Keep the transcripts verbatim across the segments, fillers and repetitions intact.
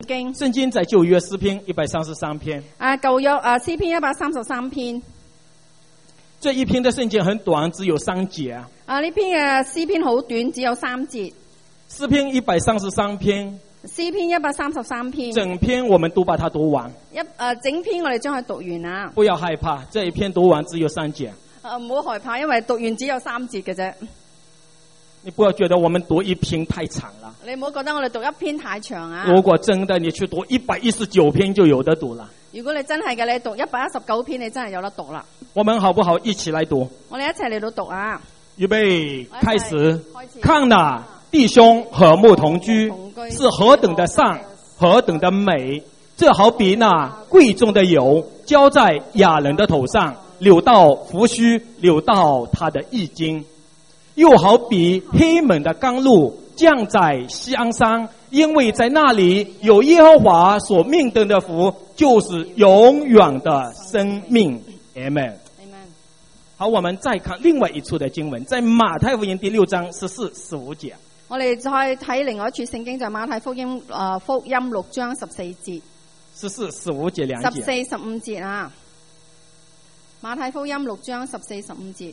經。 聖經在舊約詩篇一百三十三篇。 啊，舊約啊詩篇一百三十三篇。 這一篇的聖經很短，只有三節啊。 啊，呢篇嘅詩篇好短，只有三節。 詩篇一百三十三篇。 詩篇一百三十三篇。 整篇我們都把它讀完。 一啊，整篇我哋將佢讀完啊。 不要害怕，這一篇讀完只有三節。 啊，唔好害怕，因為讀完只有三節嘅啫。 你不要覺得我們讀一篇太長了。 你唔好覺得我哋讀一篇太長啊。 如果真的你去讀一百一十九篇就有得讀了。 如果你真係嘅，你讀一百一十九篇，你真係有得讀啦。 我們好不好一起來讀？ 我哋一齊嚟到讀啊！ 預備開始。看哪，弟兄和睦同居，是何等的善，何等的美！這好比那貴重的油，澆在亞人的頭上，流到鬍鬚，流到他的衣襟。又好比黑門的甘露降在錫安山，因為在那裏有耶和華所命定的福，就是永遠的生命。Amen。好，我們再看另外一處的經文，在馬太福音第六章十四、十五節。 我哋再睇另外一處聖經，就係馬太福音啊、呃、福音六章十四節。 十四、十五節兩節。 十四、十五節啊，馬太福音六章十四、十五節。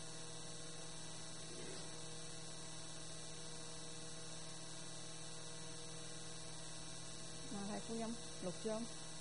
馬太福音六章。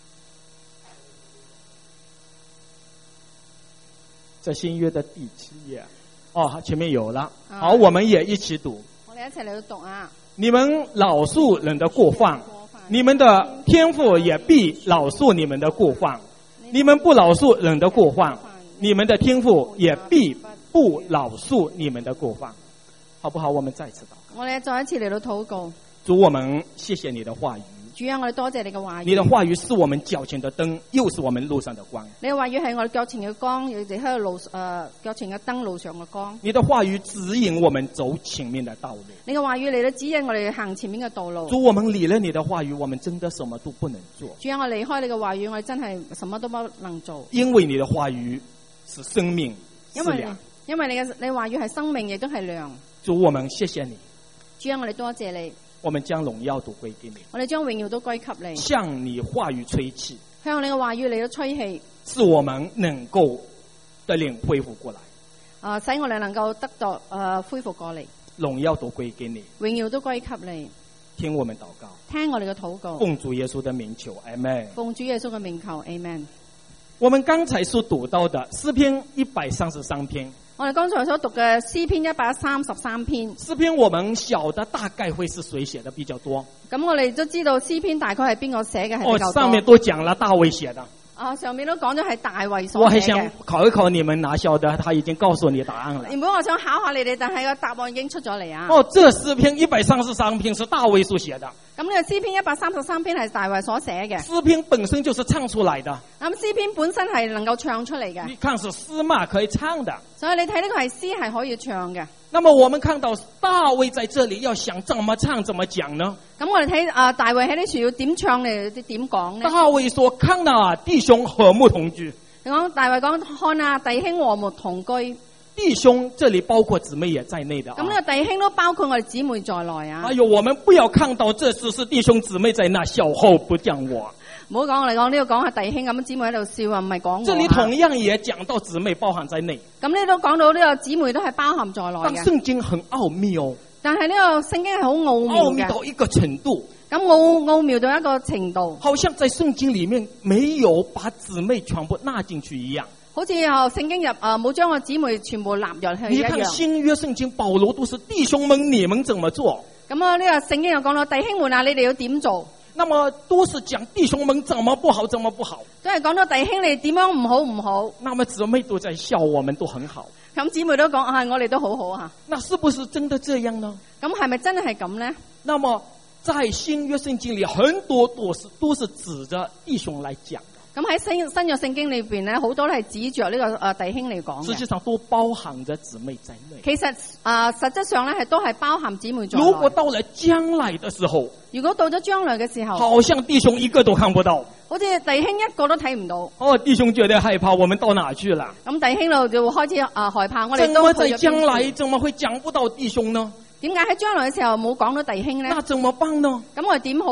在新約的第七頁，哦，前面有了。好，我們也一起讀。 我哋一齊嚟到讀啊！ 你們饒恕人的過犯，你們的天父也必饒恕你們的過犯；你們不饒恕人的過犯，你們的天父也必不饒恕你們的過犯。好不好？我們再次禱告。 我哋再一次嚟到禱告。 主，我們謝謝你的話語。 主啊，我哋多謝你嘅話語。 你的話語是我們腳前的燈，又是我們路上的光。 你嘅話語係我哋腳前嘅光，亦係喺路誒腳前嘅燈，路上嘅光。 你的話語指引我們走前面的道路。 你嘅話語嚟到指引我哋行前面嘅道路。 主，我們離了你的話語，我們真的什麼都不能做。 主啊，我離開你嘅話語，我哋真係什麼都不能做。 因為你的話語是生命，是糧。 因為你嘅你話語係生命，亦都係糧。 主，我們謝謝你。 主啊，我哋多謝你。 我們將榮耀都歸給你， 我哋將榮耀都歸給你。 向你話語吹氣， 向你嘅話語嚟到吹氣， 使我們能夠得靈恢復過來。 啊、呃，使我哋能夠得到誒、呃、恢復過嚟。 榮耀都歸給你， 榮耀都歸給你。 聽我們禱告， 聽我哋嘅禱告。 奉主耶穌的名求，阿們。 奉主耶穌嘅名求，阿們。 我們剛才所讀到的詩篇一百三十三篇。 我哋剛才所讀嘅詩篇一百三十三篇。 詩篇我們曉得大概會是誰寫的比較多。 咁我哋都知道詩篇大概係邊個寫嘅係比較多。 哦，上面都講了大衛寫的。 啊，上面都講咗係大衛所寫嘅。 我還想考一考你們哪曉得，他已經告訴你答案了。 原本我想考下你哋，但係個答案已經出咗嚟啊。 哦，這詩篇一百三十三篇是大衛所寫的。 咁呢個詩篇一百三十三篇係大衛所寫嘅。 詩篇本身就是唱出來的。 咁詩篇本身係能夠唱出嚟嘅。 你看是詩嘛，可以唱的。 所以你睇呢個係詩係可以唱嘅。 那麼我們看到大衛在這裏要想怎麼唱怎麼講呢？ 咁我哋睇啊大衛喺呢處要點唱嚟點講呢？ 大衛說：看哪，弟兄和睦同居。 講大衛講看啊，弟兄和睦同居。 弟兄這裏包括姊妹也在內的。 咁呢個弟兄都包括我哋姊妹在內啊。 哎呦，我們不要看到這次是弟兄姊妹在那，小後不講我。 唔好講我哋講呢個講係弟兄咁，姊妹喺度笑啊，唔係講我。 這裏同樣也講到姊妹包含在內。 咁呢都講到呢個姊妹都係包含在內嘅。 但聖經很奧妙。 但係呢個聖經係好奧妙嘅。 奧妙到一個程度。 咁奧奧妙到一個程度。 好像在聖經裏面沒有把姊妹全部納進去一樣。 好似啊聖經入啊冇將個姊妹全部納入去一樣。 你看新約聖經保羅都是弟兄們，你們怎麼做？ 咁啊呢個聖經又講到弟兄們啊，你哋要點做？ 那麼都是講弟兄們怎麼不好，怎麼不好。 都係講到弟兄你點樣唔好唔好。 那麼姊妹都在笑，我們都很好。 咁姊妹都講啊，我哋都好好啊。 那是不是真的這樣呢？ 咁係咪真係咁呢？ 那麼在新約聖經裏，很多都是都是指着弟兄來講。 咁喺新新約聖經裏邊咧，好多都係指着呢個誒弟兄嚟講嘅。 實際上都包含着姊妹在內。 其實啊，實質上咧係都係包含姊妹在內。 如果到了將來的時候， 如果到咗將來嘅時候， 好像弟兄一個都看不到， 好似弟兄一個都睇唔到。 哦，弟兄覺得害怕，我們到哪去了？ 咁弟兄就會開始啊害怕，我哋都去咗邊處？ 怎麼在將來怎麼會講不到弟兄呢？ 點解喺將來嘅時候冇講到弟兄咧？ 那怎麼辦呢？ 咁我哋點好咧？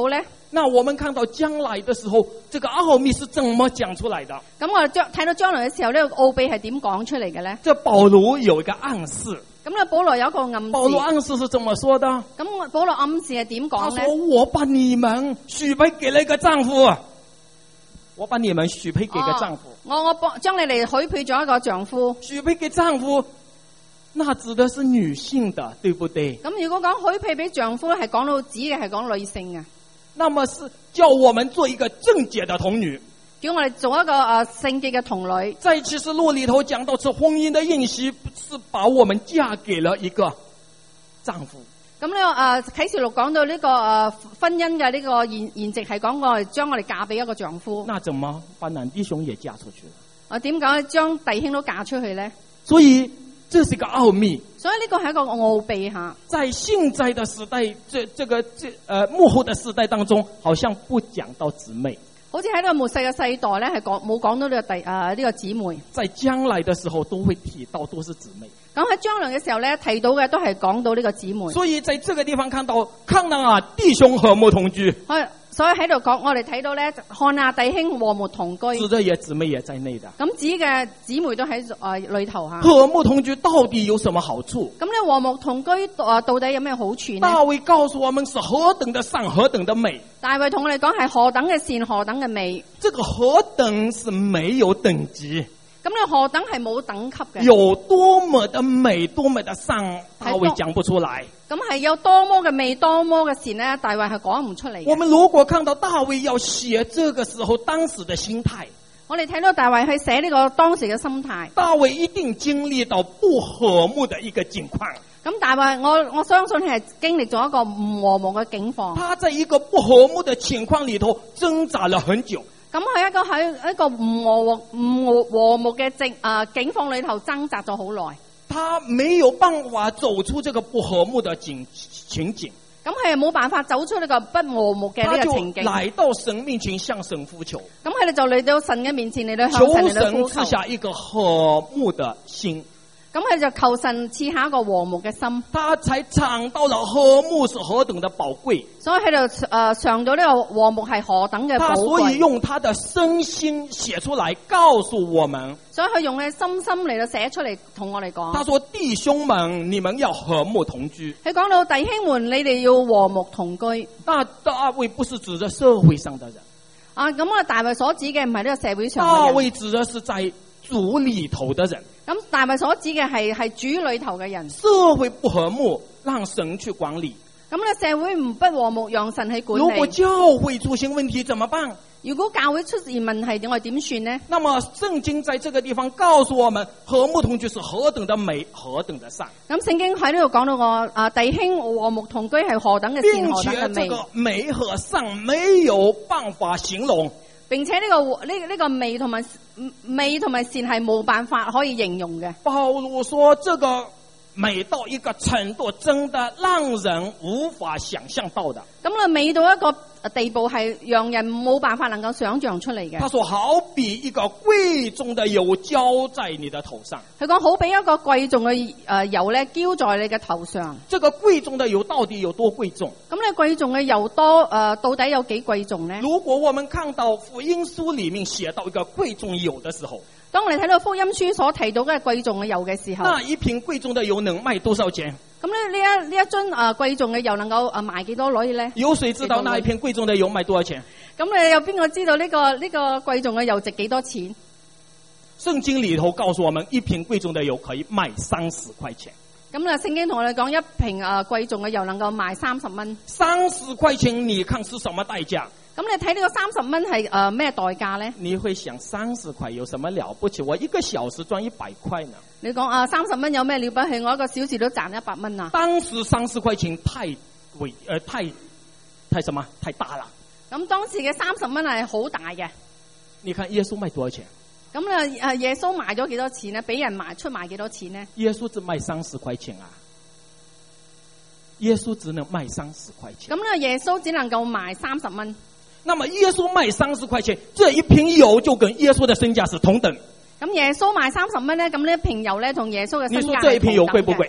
那我們看到將來的時候，這個奧秘是怎麼講出來的？ 咁我哋將睇到將來嘅時候，呢個奧秘係點講出嚟嘅咧？ 這保羅有一個暗示。 咁咧，保羅有一個暗示。 保羅暗示是怎麼說的？ 咁保羅暗示係點講咧？ 他說：我把你們許配給了一個丈夫，我把你們許配給一個丈夫。 哦、我我幫將你哋許配咗一個丈夫。 許配給丈夫，那指的是女性的，對不對？ 咁如果講許配俾丈夫，係講到指嘅係講女性嘅。 那麼是叫我們做一個正潔的童女， 叫我哋做一個誒聖潔嘅童女。 在啟示錄裏頭講到，這婚姻的應許是把我們嫁給了一個丈夫。咁呢個誒啟示錄講到呢個誒婚姻嘅呢個現現值係講我哋將我哋嫁俾一個丈夫。 那怎麼把男弟兄也嫁出去了？ 啊，點解將弟兄都嫁出去咧？ 所以這是一個奧秘。 所以呢個係一個奧秘吓。 在現在的時代，這這個這呃末後的時代當中，好像不講到姊妹。 好似喺呢個末世嘅世代咧，係講冇講到呢個弟啊呢個姊妹。 在將來的時候都會提到都是姊妹。 咁喺將來嘅時候咧，提到嘅都係講到呢個姊妹。 所以在這個地方看到，看哪啊，弟兄和睦同居。 所以喺度講，我哋睇到咧，看哪弟兄和睦同居。 指的也姊妹也在內的。 咁指嘅姊妹都喺誒裏頭吓。 和睦同居到底有什麼好處？ 咁咧和睦同居誒到底有咩好處呢？ 大衛告訴我們是何等的善，何等的美。 大衛同我哋講係何等嘅善，何等嘅美。 這個何等是沒有等級。 咁呢何等係冇等級嘅。 有多麼的美，多麼的善，大衛講不出來。 咁係有多麼嘅美，多麼嘅善呢？大衛係講唔出嚟。 我們如果看到大衛要寫這個時候當時的心態， 我哋睇到大衛去寫呢個當時嘅心態。 大衛一定經歷到不和睦的一個境況。 咁大衛，我我相信係經歷咗一個唔和睦嘅境況。 他在一個不和睦的情況裏頭掙扎了很久。 咁喺一個喺一個唔和唔和和睦嘅境啊境況裏頭掙扎咗好耐。 他沒有辦法走出這個不和睦的景情景。 咁係冇辦法走出呢個不和睦嘅呢個情景。 來到神面前向神呼求。 咁佢哋就嚟到神嘅面前嚟到向神嚟到呼求。 求神賜下一個和睦的心。 咁佢就求神賜下一個和睦嘅心， 他才嘗到了和睦是何等的寶貴。 所以喺度誒嘗到呢個和睦係何等嘅寶貴。 他所以用他的身心寫出來告訴我們。 所以佢用佢心心嚟到寫出嚟同我哋講。 他說：弟兄們，你們要和睦同居。 佢講到弟兄們，你哋要和睦同居。 那大衛不是指着社會上的人。 啊，咁啊，大衛所指嘅唔係呢個社會上嘅大人。 衛指的是在主裏頭的人。 咁大衛所指嘅係係主裏頭嘅人。 社會不和睦，讓神去管理。 咁咧社會唔不和睦，讓神去管理。 如果教會出現問題怎麼辦？ 如果教會出現問題，我哋點算呢？ 那麼聖經在這個地方告訴我們，和睦同居是何等的美，何等的善。 咁聖經喺呢度講到我啊，弟兄和睦同居係何等嘅善，何等嘅美。 並且這個美和善沒有辦法形容。 並且呢、這個呢呢、這個美同埋美同埋善係冇辦法可以形容嘅。 保羅說：這個美到一個程度，真的讓人無法想象到的。 咁啊，美到一個地步係讓人冇辦法能夠想象出嚟嘅。 他說：好比一個貴重的油澆在你的頭上。 佢講好比一個貴重嘅誒油咧澆在你嘅頭上。 這個貴重的油到底有多貴重？ 咁你貴重嘅油多誒、呃，到底有幾貴重呢？ 如果我們看到福音書裏面寫到一個貴重油的時候， 當我哋睇到福音書所提到嘅貴重嘅油嘅時候， 那一瓶貴重的油能賣多少錢？ 咁咧呢一呢一樽誒貴重嘅油能夠誒賣幾多鐳咧？ 有誰知道那一瓶貴重的油賣多少錢？ 咁你有邊個知道呢、這個呢、這個貴重嘅油值幾多錢？ 聖經裏頭告訴我們，一瓶貴重的油可以賣三十塊錢。 咁咧，聖經同我哋講一瓶誒貴重嘅油能夠賣三十蚊。 三十塊錢，你看是什麼代價？ 咁你睇呢個三十蚊係誒咩代價咧？ 你會想三十塊有什麼了不起？我一個小時賺一百塊呢？ 你講啊，三十蚊有咩了不起？我一個小時都賺一百蚊啊！ 當時三十塊錢太偉，呃太太什麼太大了。 咁當時嘅三十蚊係好大嘅。 你看耶穌賣多少錢？ 咁咧誒耶穌賣咗幾多錢呢？俾人賣出賣幾多錢呢？ 耶穌只賣三十塊錢啊！耶穌只能賣三十塊錢。 咁咧耶穌只能夠賣三十蚊。 那麼耶穌賣三十塊錢，這一瓶油就跟耶穌的身價是同等。 咁耶穌賣三十蚊咧，咁呢一瓶油咧同耶穌嘅身價係同等嘅。 你說這一瓶油貴不貴？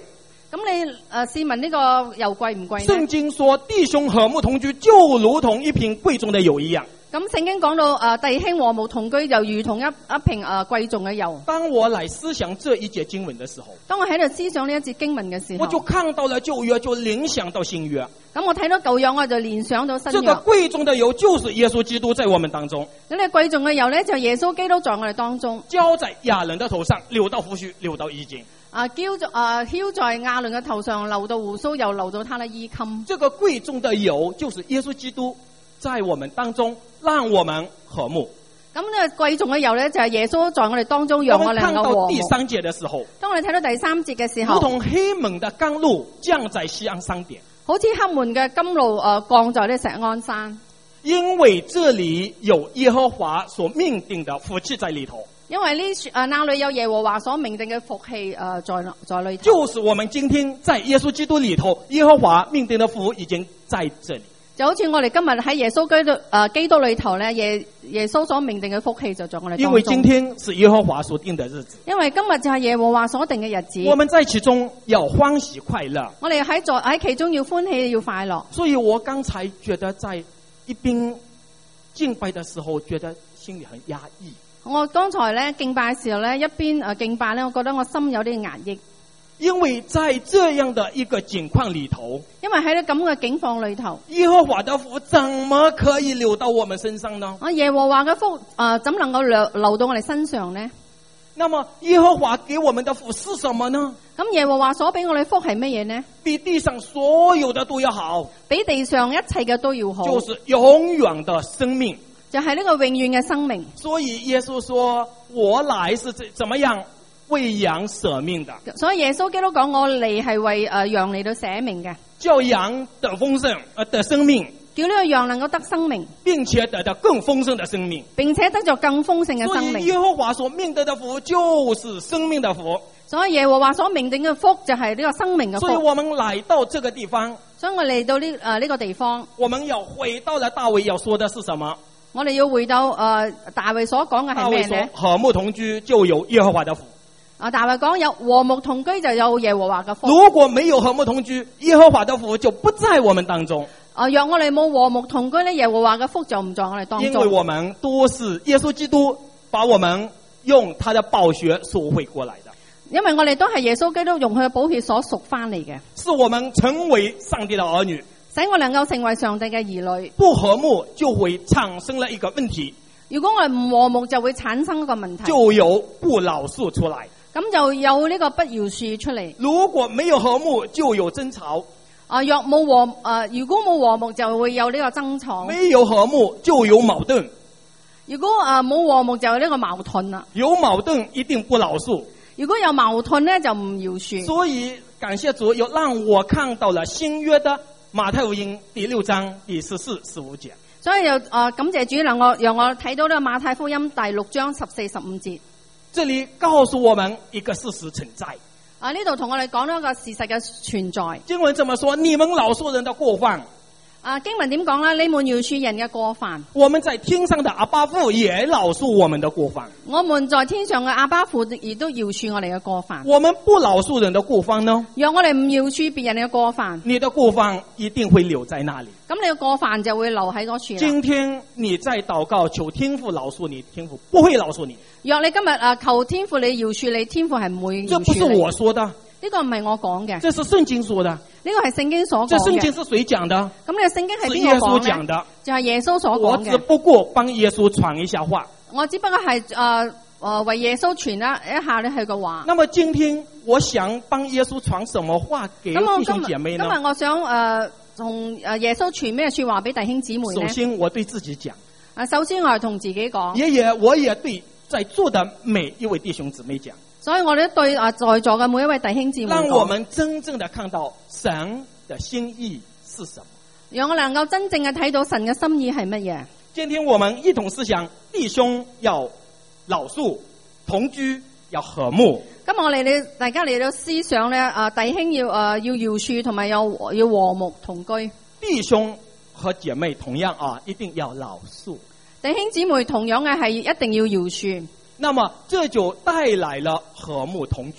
咁你誒試問呢個油貴唔貴呢？ 聖經說弟兄和睦同居就如同一瓶貴重的油一樣。 咁聖經講到誒、呃、弟兄和睦同居就如同一一瓶誒、呃、貴重嘅油。 當我來思想這一節經文的時候， 當我喺度思想呢一節經文嘅時候， 我就看到了舊約，就聯想到新約。 咁我睇到舊約，我就聯想到新約。 這個貴重的油就是耶穌基督在我們當中。 咁呢貴重嘅油咧，就係耶穌基督在我哋當中， 澆在亞倫的頭上，流到鬍鬚，流到衣襟。 啊，澆在啊澆在亞倫嘅頭上，流到鬍鬚，又流到他的衣襟。 這個貴重的油就是耶穌基督在我們當中，讓我們和睦。 咁呢個貴重嘅油咧，就係耶穌在我哋當中，讓我哋能夠和睦。 我們看到第三節的時候， 當我哋睇到第三節嘅時候， 如同黑門的甘露降在錫安山頂， 好似黑門嘅甘露誒降在呢錫安山。 因為這裏有耶和華所命定的福氣在裏頭。 因為呢誒那裏有耶和華所命定嘅福氣誒在在裏頭。 就是我們今天在耶穌基督裏頭，耶和華命定的福已經在這裏。 就好似我哋今日喺耶穌基督誒、呃、基督裏頭咧，耶耶穌所命定嘅福氣就在我哋當中。 因為今天是耶和華所定的日子。 因為今日就係耶和華所定嘅日子。 我們在其中要歡喜快樂。 我哋喺在喺其中要歡喜要快樂。 所以我剛才覺得在一邊敬拜的時候，覺得心裏很壓抑。 我剛才咧敬拜嘅時候咧，一邊誒敬拜咧，我覺得我心有啲壓抑。 因為在這樣的一個境況裏頭， 因為喺呢咁嘅境況裏頭， 耶和華的福怎麼可以流到我們身上呢？ 啊，耶和華嘅福誒、呃，怎能夠流流到我哋身上呢？ 那麼耶和華給我們的福是什麼呢？ 咁耶和華所俾我哋福係乜嘢呢？ 比地上所有的都要好， 比地上一切嘅都要好， 就是永遠的生命， 就係呢個永遠嘅生命。 所以耶穌說：我來是怎怎麼樣為羊捨命的。 所以耶穌基督講我嚟係為誒羊嚟到捨命嘅， 叫羊得豐盛，呃得生命， 叫呢個羊能夠得生命， 並且得到更豐盛的生命， 並且得着更豐盛嘅生所以命。 耶和華所命定的福就是生命的福。 所以耶和華所命定嘅福就係呢個生命嘅福。 所以我們來到這個地方， 所以我嚟到呢誒呢個地方， 我們要回到了大衛要說的是什麼？ 我哋要回到誒、呃、大衛所講嘅係咩呢？ 和睦同居就有耶和華的福。 啊，大衛講有和睦同居就有耶和華嘅福。 如果沒有和睦同居，耶和華的福就不在我們當中。 啊，若我哋冇和睦同居咧，耶和華嘅福就唔在我哋當中。 因為我們都是耶穌基督把我們用他的寶血贖回過來的。 因為我哋都係耶穌基督用佢嘅寶血所贖翻嚟嘅， 是我們成為上帝的兒女， 使我能夠成為上帝嘅兒女。 不和睦就會產生了一個問題， 如果我哋唔和睦，就會產生一個問題， 就有不饒恕出來。 咁就有呢個不饒恕出嚟。 如果沒有和睦，就有爭吵。 啊，若冇和啊，如果冇和睦，就會有呢個爭吵。 沒有和睦，就有矛盾。 如果啊冇和睦，就有呢個矛盾啦。 有矛盾一定不饒恕。 如果有矛盾咧，就唔饒恕。 所以感謝主，又讓我看到了新約的馬太福音第六章第十四、十五節。 所以又啊感謝主，讓我讓我睇到呢個馬太福音第六章十四、十五節。 這裏告訴我們一個事實存在。 啊，呢度同我哋講到一個事實嘅存在。 經文這麼說：你們饒恕人的過犯。 啊，經文點講咧？你們饒恕人嘅過犯。 我們在天上的阿爸父也饒恕我們的過犯。 我們在天上嘅阿爸父亦都饒恕我哋嘅過犯。 我們不饒恕人的過犯呢？ 若我哋唔饒恕別人嘅過犯， 你的過犯一定會留在那裏。 咁你嘅過犯就會留喺嗰處。 今天你在禱告求天父饒恕你，天父不會饒恕你。 若你今日啊求天父你饒恕你，天父係唔會饒恕你。 這不是我說的， 呢個唔係我講嘅， 這是聖經說的。 呢個係聖經所講嘅。 這聖經是誰講的？ 咁呢個聖經係邊個講是耶穌講的， 就係耶穌所講嘅。 我只不過幫耶穌傳一下話。 我只不過係誒誒為耶穌傳一一下呢佢嘅話。 那麼今天我想幫耶穌傳什麼話給弟兄姐妹呢？ 今日我想誒同誒耶穌傳咩說話俾弟兄姊妹呢？ 首先我對自己講。 啊，首先我係同自己講。 也也我也對在座的每一位弟兄姊妹講。 所以我哋都對啊在座嘅每一位弟兄姊妹講， 讓我們真正的看到神的心意是什麼， 讓我能夠真正嘅睇到神嘅心意係乜嘢。 今天我們一同思想，弟兄要饒恕，同居要和睦。 今日我哋你大家嚟到思想咧，啊弟兄要啊要饒恕，同埋要要和睦同居。 弟兄和姐妹同樣啊，一定要饒恕。 弟兄姊妹同樣嘅係一定要饒恕。 那麼這就帶來了和睦同居。 咁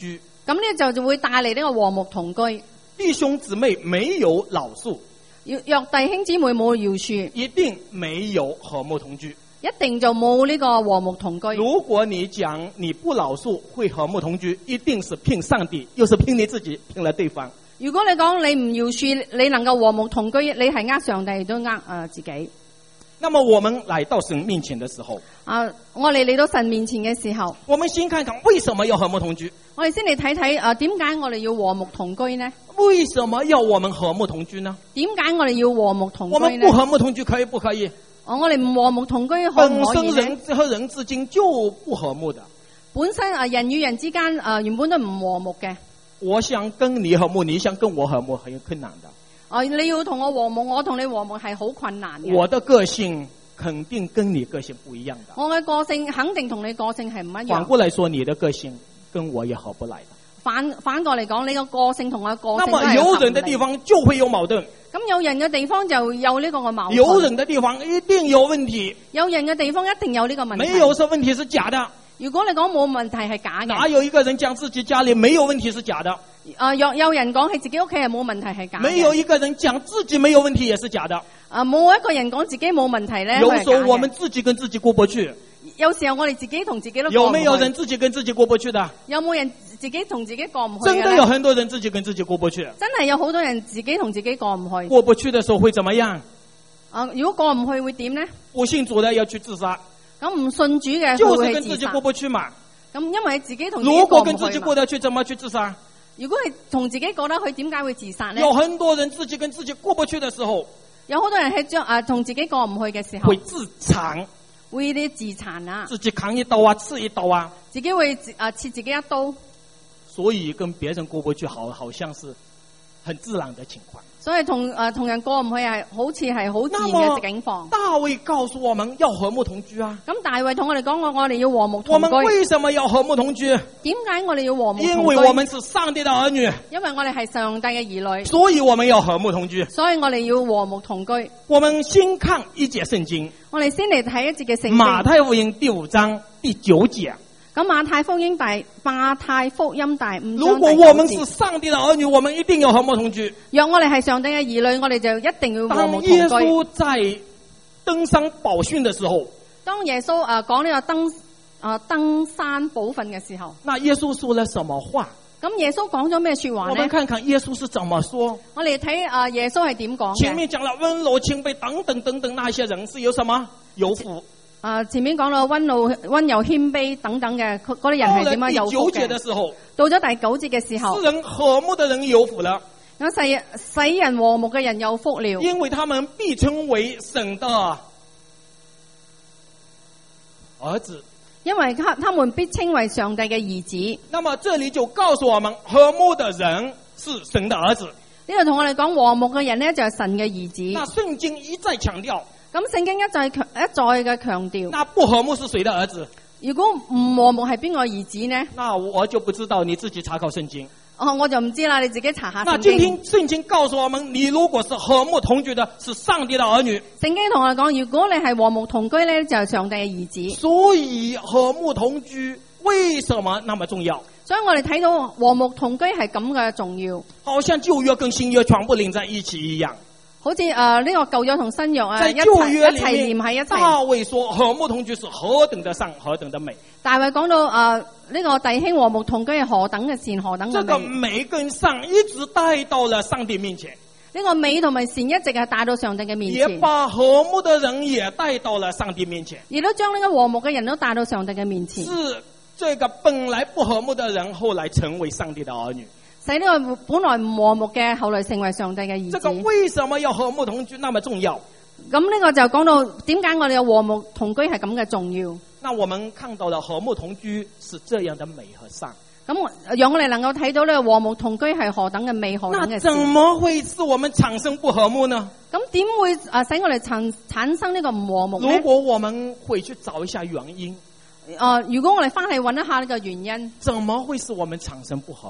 咁呢就就會帶嚟呢個和睦同居。 弟兄姊妹沒有饒恕， 若弟兄姊妹冇饒恕， 一定沒有和睦同居。 一定就冇呢個和睦同居。 如果你講你不饒恕會和睦同居，一定是騙上帝，又是騙你自己，騙了對方。 如果你講你唔饒恕，你能夠和睦同居，你係呃上帝都呃誒自己。 那麼我們來到神面前的時候， 啊，我哋嚟到神面前嘅時候， 我們先看看為什麼要和睦同居。 我哋先嚟睇睇啊，點解我哋要和睦同居呢？ 為什麼要我們和睦同居呢？ 點解我哋要和睦同居呢？ 我們不和睦同居可以不可以？ 哦，我哋唔和睦同居可唔可以呢？ 本身人和人之間就不和睦的。 本身啊，人與人之間啊，原本都唔和睦嘅。 我想跟你和睦，你想跟我和睦，很困難的。 啊，你要同我和睦，我同你和睦係好困難嘅。 我的個性肯定跟你個性不一樣的。 我嘅個性肯定同你個性係唔一樣。 反過來說，你的個性跟我也合不來的。 反反過嚟講，你個個性同我個性那麼有人的地方就會有矛盾。 咁有人嘅地方就有呢個嘅矛盾。 有人的地方一定有問題。 有人嘅地方一定有呢個問題。 沒有這問題是假的。 如果你講冇問題係假嘅。 哪有一個人講自己家裏沒有問題是假的？ 啊，有有人講係自己屋企係冇問題係假嘅。 沒有一個人講自己沒有問題也是假的。 啊，冇一個人講自己冇問題咧。 有時候我們自己跟自己過不去。 有時候我哋自己同自己都過唔去。 有沒有人自己跟自己過不去的？ 有冇人自己同自己過唔去？ 真的有很多人自己跟自己過不去。 真係有好多人自己同自己過唔去。 過不去的時候會怎麼樣？ 啊，如果過唔去會點呢？ 不信主的要去自殺。 咁唔信主嘅就是跟自己過不去嘛。 咁因為自己同自己過唔去嘛。 如果跟自己過得去，怎麼去自殺？ 如果係同自己過得去，點解會自殺呢？ 有很多人自己跟自己過不去的時候， 有好多人係將啊同自己過唔去嘅時候， 會自殘， 會啲自殘啊， 自己扛一刀啊，刺一刀啊， 自己會啊刺自己一刀。 所以跟別人過不去好，好好像是很自然的情況。 所以同誒同人過唔去係好似係好自然嘅境況。 大衛告訴我們要和睦同居啊。 咁大衛同我哋講，我我哋要和睦同居。 我們為什麼要和睦同居？ 點解我哋要和睦同居？ 因為我們是上帝的兒女。 因為我哋係上帝嘅兒女。 所以我們要和睦同居。 所以我哋要和睦同居。 我們先看一節聖經。 我哋先嚟睇一節嘅聖經。 馬太福音第五章第九節。 咁馬太福音第馬太福音第五章。 如果我們是上帝的兒女，我們一定要和睦同居。 若我哋係上帝嘅兒女，我哋就一定要和睦同居。 當耶穌在登山寶訓的時候， 當耶穌啊講呢個登啊登山寶訓嘅時候， 那耶穌說了什麼話？ 咁耶穌講咗咩說話呢？ 我們看看耶穌是怎麼說。 我哋睇啊耶穌係點講嘅。 前面講了溫柔謙卑等等等等，那些人是有什麼？有福。 啊，前面講到溫柔溫柔謙卑等等嘅，嗰啲人係點樣有福嘅？到咗第九節嘅時候， 世人和睦的人有福了。 咁世世人和睦嘅人有福了， 因為他們必稱為神的兒子。 因為他他們必稱為上帝嘅兒子。 那麼這裏就告訴我們，和睦的人是神的兒子。 呢度同我哋講和睦嘅人呢，就係神嘅兒子。 那聖經一再強調。 咁聖經一再強一再嘅強調， 那不和睦是誰的兒子？ 如果唔和睦係邊個兒子呢？ 那我就不知道，你自己查考聖經。 哦，我就唔知啦，你自己查下聖經。 那今天聖經告訴我們，你如果是和睦同居的，是上帝的兒女。 聖經同我哋講，如果你係和睦同居呢，就係上帝嘅兒子。 所以和睦同居為什麼那麼重要？ 所以我哋睇到和睦同居係咁嘅重要， 好像舊約跟新約全部連在一起一樣。 好似誒呢個舊約同新約啊， 在舊約裏面， 一齊連喺一齊。 大衛說和睦同居是何等的善，何等的美。 大衛講到誒呢、呃這個弟兄和睦同居係何等嘅善，何等嘅美。 這個美跟善一直帶到了上帝面前。 呢個美同埋善一直係帶到上帝嘅面前。 也把和睦的人也帶到了上帝面前。 亦都將呢個和睦嘅人都帶到上帝嘅面前。 是這個本來不和睦的人，後來成為上帝的兒女。 使呢個本來唔和睦嘅，後來成為上帝嘅兒子。 這個為什麼要和睦同居那麼重要？ 咁呢個就講到點解我哋嘅和睦同居係咁嘅重要。 那我們看到了和睦同居是這樣的美和善。 咁讓我哋能夠睇到呢個和睦同居係何等嘅美，何等嘅善。 那怎麼會使我們產生不和睦呢？ 咁點會啊使我哋產產生呢個唔和睦呢？ 如果我們回去找一下原因， 啊、呃，如果我哋翻去揾一下呢個原因， 怎麼會使我們產生不和睦？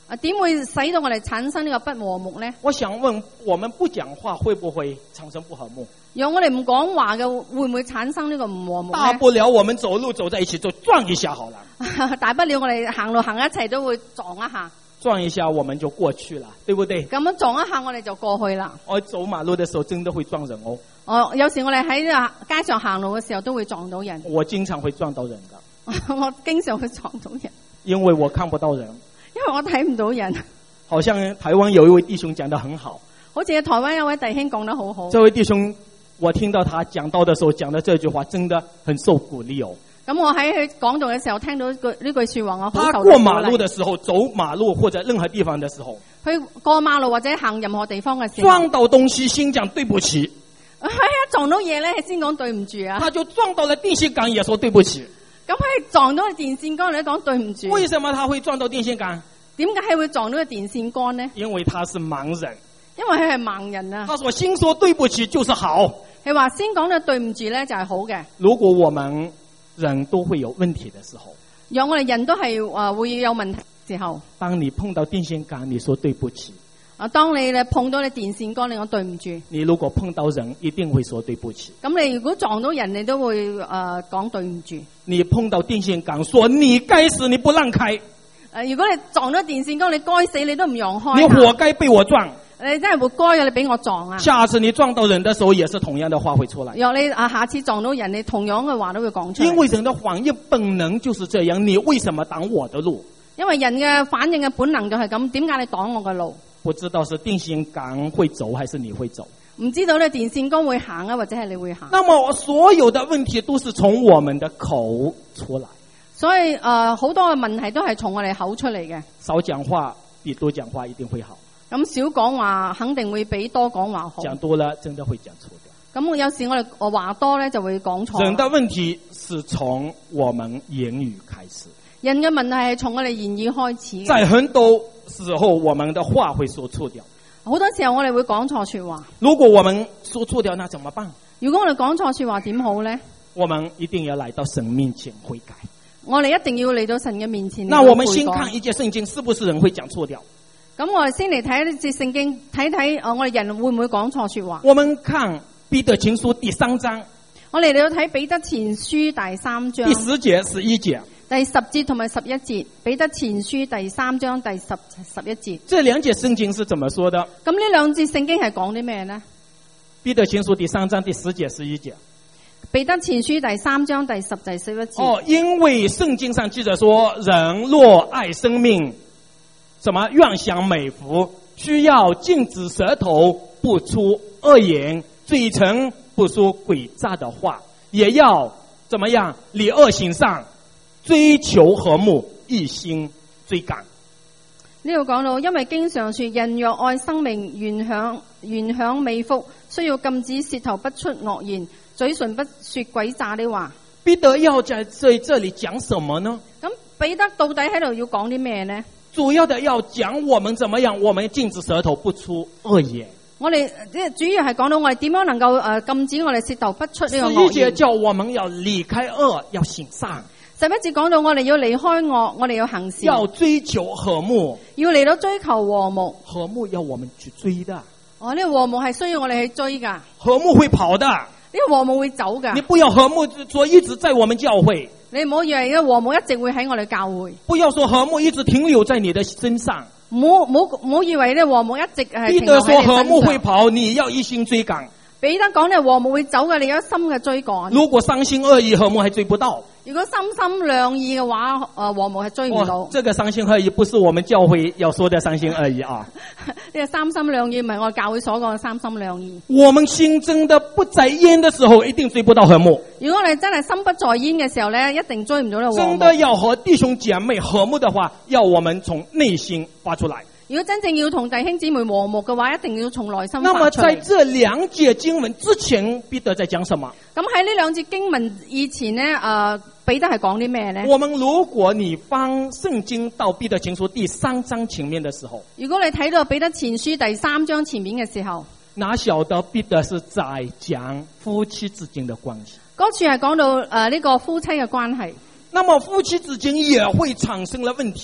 啊，點會使到我哋產生呢個不和睦呢？ 我想問，我們不講話會不會產生不和睦？ 讓我哋唔講話嘅，會唔會產生呢個唔和睦呢？ 大不了我們走路走在一起就撞一下好了。 大不了我哋行路行一齊都會撞一下。 撞一下我們就過去了，對不對？ 咁樣撞一下我哋就過去啦。 我走馬路的時候真的會撞人哦。 哦，有時我哋喺街上行路嘅時候都會撞到人。 我經常會撞到人的。 我經常會撞到人。 因為我看不到人。 因為我睇唔到人。 好像台灣有一位弟兄講得很好。 好似台灣有位弟兄講得好好。 這位弟兄，我聽到他講道的時候講的這句話，真的很受鼓勵哦。咁我喺佢講道嘅時候聽到句呢句說話，我好受到鼓勵。 他過馬路的時候，走馬路或者任何地方的時候， 佢過馬路或者行任何地方嘅時候， 撞到東西先講對不起。 係啊，撞到嘢咧先講對唔住啊。 他就撞到了電線桿，也說對不起。 咁佢撞到個電線桿，你都講對唔住。 為什麼他會撞到電線桿？ 點解係會撞到個電線桿呢？ 因為他是盲人。 因為佢係盲人啊。 他說先說對不起就是好。 佢話先講咗對唔住咧就係好嘅。 如果我們人都會有問題的時候， 讓我哋人都係誒、呃、會有問題嘅時候。 當你碰到電線桿，你說對不起。 啊，當你咧碰到你電線桿，你講對唔住。 你如果碰到人，一定會說對不起。 咁你如果撞到人，你都會誒講、呃、對唔住。 你碰到電線桿，說你該死，你不讓開。誒、 呃，如果你撞到電線桿，你該死，你都唔讓開。 你活該被我撞。 你真係活該啊！你俾我撞啊！ 下次你撞到人的時候，也是同樣的話會出來。 若你啊，下次撞到人，你同樣嘅話都會講出來。 因為人的反應本能就是這樣，你為什麼擋我的路？ 因為人嘅反應嘅本能就係咁，點解你擋我嘅路？ 不知道是電線桿會走，還是你會走？ 唔知道咧，電線桿會行啊，或者係你會行？ 那麼所有的問題都是從我們的口出來。 所以誒，好、呃、多嘅問題都係從我哋口出嚟嘅。 少講話比多講話一定會好。 咁少講話肯定會比多講話好。 講多了真的會講錯的。 咁有時我哋我話多咧就會講錯。 人的問題是從我們言語開始。 人嘅問題係從我哋言語開始。 在很多時候，我們的話會說錯掉。 好多時候我哋會講錯說話。 如果我們說錯掉，那怎麼辦？ 如果我哋講錯說話點好咧？ 我們一定要來到神面前悔改。 我哋一定要嚟到神嘅面前。 那我們先看一節聖經，是不是人會講錯掉？ 咁我哋先嚟睇一節聖經，睇睇誒，我哋人會唔會講錯說話？ 我們看彼得前書第三章。 我哋嚟到睇彼得前書第三章。 第十節、十一節。 第十節同埋十一節，彼得前書第三章第十十一節。 這兩節聖經是怎麼說的？ 咁呢兩節聖經係講啲咩呢？ 彼得前書第三章第十節、十一節。 彼得前書第三章第十、第十一節。 哦，因為聖經上記着說，人若愛生命，什麼願享美福，需要禁止舌頭不出惡言，嘴唇不說詭詐的話，也要怎麼樣？離惡行善，追求和睦，一心追趕。 呢度講到，因為經常說，人若愛生命，願享願享美福，需要禁止舌頭不出惡言，嘴唇不說詭詐的話。 彼得要在這這裏講什麼呢？ 咁彼得到底喺度要講啲咩呢？ 主要的要講我們怎麼樣，我們禁止舌頭不出惡言。 我哋即係主要係講到我哋點樣能夠誒、呃、禁止我哋舌頭不出呢個惡言。 十一節叫我們要離開惡，要行善。 十一節講到我哋要離開惡，我哋要行善。 要追求和睦， 要嚟到追求和睦。 和睦要我們去追的。 哦，呢、這個和睦係需要我哋去追噶。 和睦會跑的。 呢、這個和睦會走噶。 你不要和睦說一直在我們教會。 你唔好以為呢個和睦一直會喺我哋教會。 不要說和睦一直停留在你的身上。 唔好唔好唔好以為呢和睦一直係停留喺你身上。 彼得說和睦會跑，你要一心追趕。 彼得講呢和睦會走嘅，你有一心嘅追趕。 如果三心二意，和睦還追不到。 如果三心兩意嘅話，誒和睦係追唔到。 哦，這個三心二意不是我們教會要說的三心二意啊。 呢個三心兩意唔係我教會所講嘅三心兩意。 我們心真的不在焉的時候，一定追不到和睦。 如果我哋真係心不在焉嘅時候咧，一定追唔到呢個和睦。 真的要和弟兄姐妹和睦的話，要我們從內心發出來。 如果真正要同弟兄姊妹和睦嘅話，一定要從內心發出來。 那麼在這兩節經文之前，彼得在講什麼？ 咁喺呢兩節經文以前呢，誒、呃，彼得係講啲咩呢？ 我們如果你翻聖經到彼得前書第三章前面的時候， 如果你睇到彼得前書第三章前面嘅時候， 哪曉得彼得是在講夫妻之間的關係？ 嗰處係講到誒呢、呃這個夫妻嘅關係。 那麼夫妻之間也會產生了問題。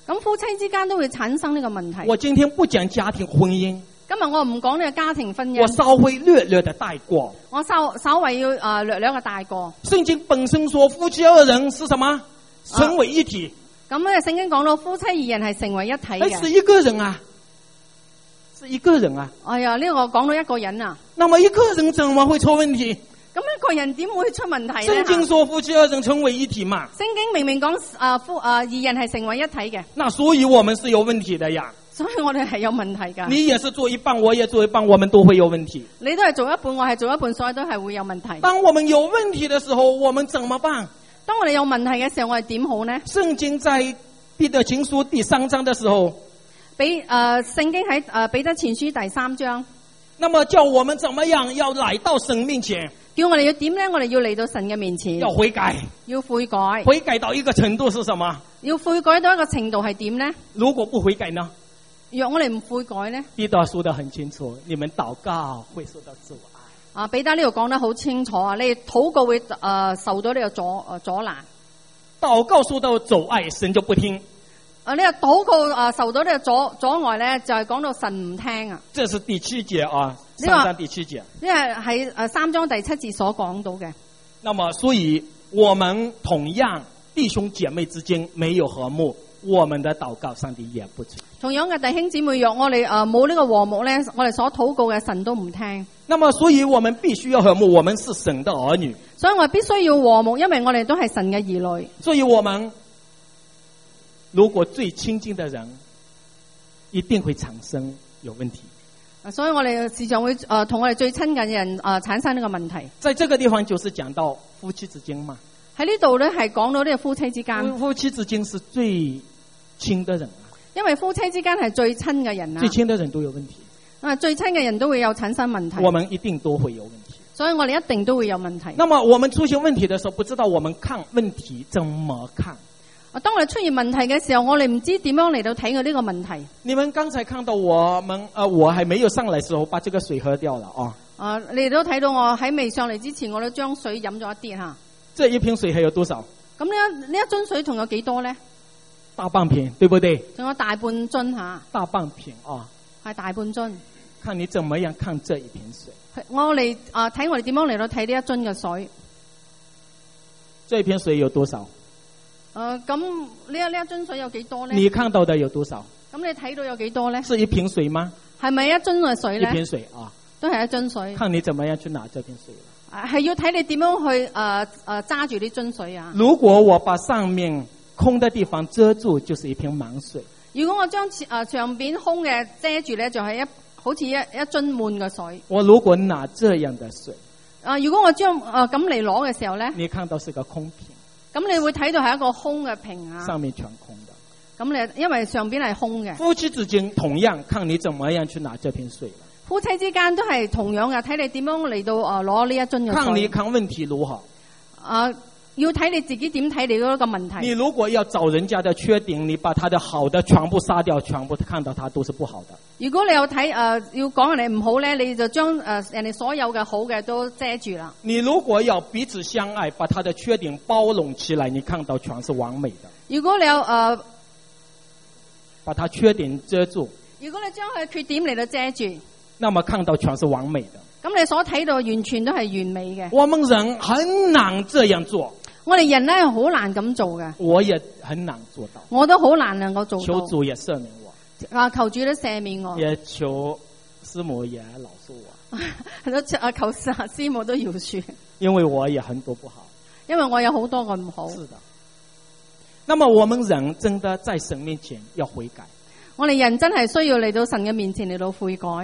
咁夫妻之間都會產生呢個問題。 我今天不講家庭婚姻， 今日我唔講呢個家庭婚姻， 我稍微略略的帶過。 我稍稍微要啊、呃、略略嘅帶過。 聖經本身說夫妻二人是什麼？成為一體。 咁咧聖經講到夫妻二人係成為一體嘅。 係一個人啊，是一個人啊。 哎呀，呢、這個講到一個人啊。 那麼一個人怎麼會出問題？ 咁一個人點會出問題呢？ 聖經說夫妻二人成為一體嘛。 聖經明明講啊夫啊二人係成為一體嘅。 那所以我們是有問題的呀。 所以我哋係有問題噶。 你也是做一半，我也做一半，我們都會有問題。 你都係做一半，我係做一半，所以都係會有問題。 當我們有問題的時候，我們怎麼辦？ 當我哋有問題嘅時候，我哋點好呢？ 聖經在彼得前書第三章的時候， 俾誒聖經喺誒彼得前書第三章， 那麼叫我們怎麼樣要來到神面前？ 叫我哋要點呢？我哋要嚟到神嘅面前， 要悔改， 要悔改， 悔改到一個程度是什麼？ 要悔改到一個程度係點呢？ 如果不悔改呢？ 若我哋唔悔改呢？ 彼得說得很清楚，你們禱告會受到阻礙。 啊，彼得呢度講得好清楚啊！你禱告會誒、呃、受到呢個阻誒阻攔， 禱告受到阻礙，神就不聽。 啊，呢個禱告誒受到呢個阻阻礙咧，就係、是、講到神唔聽啊。 這是第七節啊，三章第七節。 呢係喺誒三章第七節所講到嘅。 那麼，所以我們同樣弟兄姐妹之間沒有和睦，我們的禱告上帝也不聽。 同樣嘅弟兄姊妹，若我哋誒冇呢個和睦咧，我哋所禱告嘅神都唔聽。 那麼，所以我們必須要和睦，我們是神的兒女。 所以我哋必須要和睦，因為我哋都係神嘅兒女。 所以我們如果最親近的人，一定會產生有問題。 所以我哋時常會誒同、呃、我哋最親近嘅人誒、呃、產生呢個問題。 在這個地方就是講到夫妻之間嘛。 喺呢度咧係講到呢個夫妻之間。 夫妻之間是最親的人啊。 因為夫妻之間係最親嘅人啊。 最親的人都有問題。 啊，最親嘅人都會有產生問題。 我們一定都會有問題。 所以我哋一定都會有問題。 那麼我們出現問題的時候，不知道我們看問題怎麼看？ 啊，當我哋出現問題嘅時候，我哋唔知點樣嚟到睇我呢個問題。 你們剛才看到我們，呃，我還沒有上來的時候，把這個水喝掉了啊。 啊，你哋都睇到我喺未上嚟之前，我都將水飲咗一啲吓。 這一瓶水還有多少？ 咁呢一呢一樽水仲有幾多咧？ 大半瓶，對不對？ 仲有大半樽吓。 大半瓶啊， 係大半樽。 看你怎麼樣看這一瓶水。 我哋啊睇我哋點樣嚟到睇呢一樽嘅水。 這一瓶水有多少？ 誒、呃，咁呢一呢一樽水有幾多咧？ 你看到的有多少？ 咁你睇到有幾多咧？ 是一瓶水嗎？ 係咪一樽嘅水咧？ 一瓶水啊， 都係一樽水。 看你怎麼樣去拿這瓶水啦。 係要睇你點樣去誒誒揸住啲樽水啊。 如果我把上面空的地方遮住，就是一瓶滿水。 如果我將誒、呃、上邊空嘅遮住咧，就係、是、一好似一一樽滿嘅水。 我如果拿這樣的水， 啊、呃，如果我將誒咁嚟攞嘅時候咧， 你看到是個空瓶。 咁你會睇到係一個空嘅瓶啊， 上面全空的。 咁你因為上邊係空嘅。 夫妻之間同樣，看你怎麼樣去拿這瓶水。 夫妻之間都係同樣嘅，睇你點樣嚟到誒攞呢一樽嘅水。 看你看問題如何。 啊、呃，要睇你自己點睇你嗰個問題。 你如果要找人家的缺點，你把他的好的全部殺掉，全部看到他都是不好的。 如果你有睇誒、呃、要講人哋唔好咧，你就將誒、呃、人哋所有嘅好嘅都遮住啦。 你如果要彼此相愛，把他的缺點包容起來，你看到全是完美的。 如果你有誒、呃、 把他缺點遮住， 如果你將佢缺點嚟到遮住， 那麼看到全是完美的。 咁你所睇到完全都係完美嘅。 我們人很難這樣做。 我哋人咧係好難咁做嘅。 我也很難做到。 我都好難能夠做到。 求主也赦免我。 啊！求主都赦免我。 也求師母也饒恕我。 都啊求師母都饒恕。 因為我也很多不好。 因為我有好多個唔好。 是的。那麼我們人真的在神面前要悔改。 我哋人真係需要嚟到神嘅面前嚟到悔改。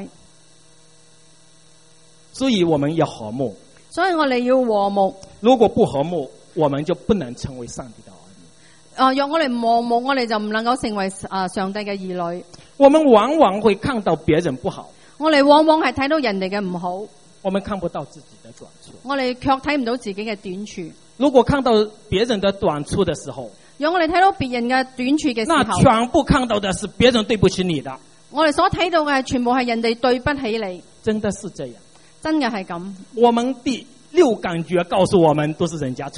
所以我們要和睦。 所以我哋要和睦。 如果不和睦，我們就不能成為上帝的兒女。 啊，若我哋唔和睦，我哋就唔能夠成為啊上帝嘅兒女。 我們往往會看到別人不好。 我哋往往係睇到人哋嘅唔好。 我們看不到自己的短處。 我哋卻睇唔到自己嘅短處。 如果看到別人的短處的時候， 若我哋睇到別人嘅短處嘅時候， 那全部看到的是別人對不起你的。 我哋所睇到嘅全部係人哋對不起你。 真的是這樣。 真嘅係咁。 我們第六感覺告訴我們都是人家錯。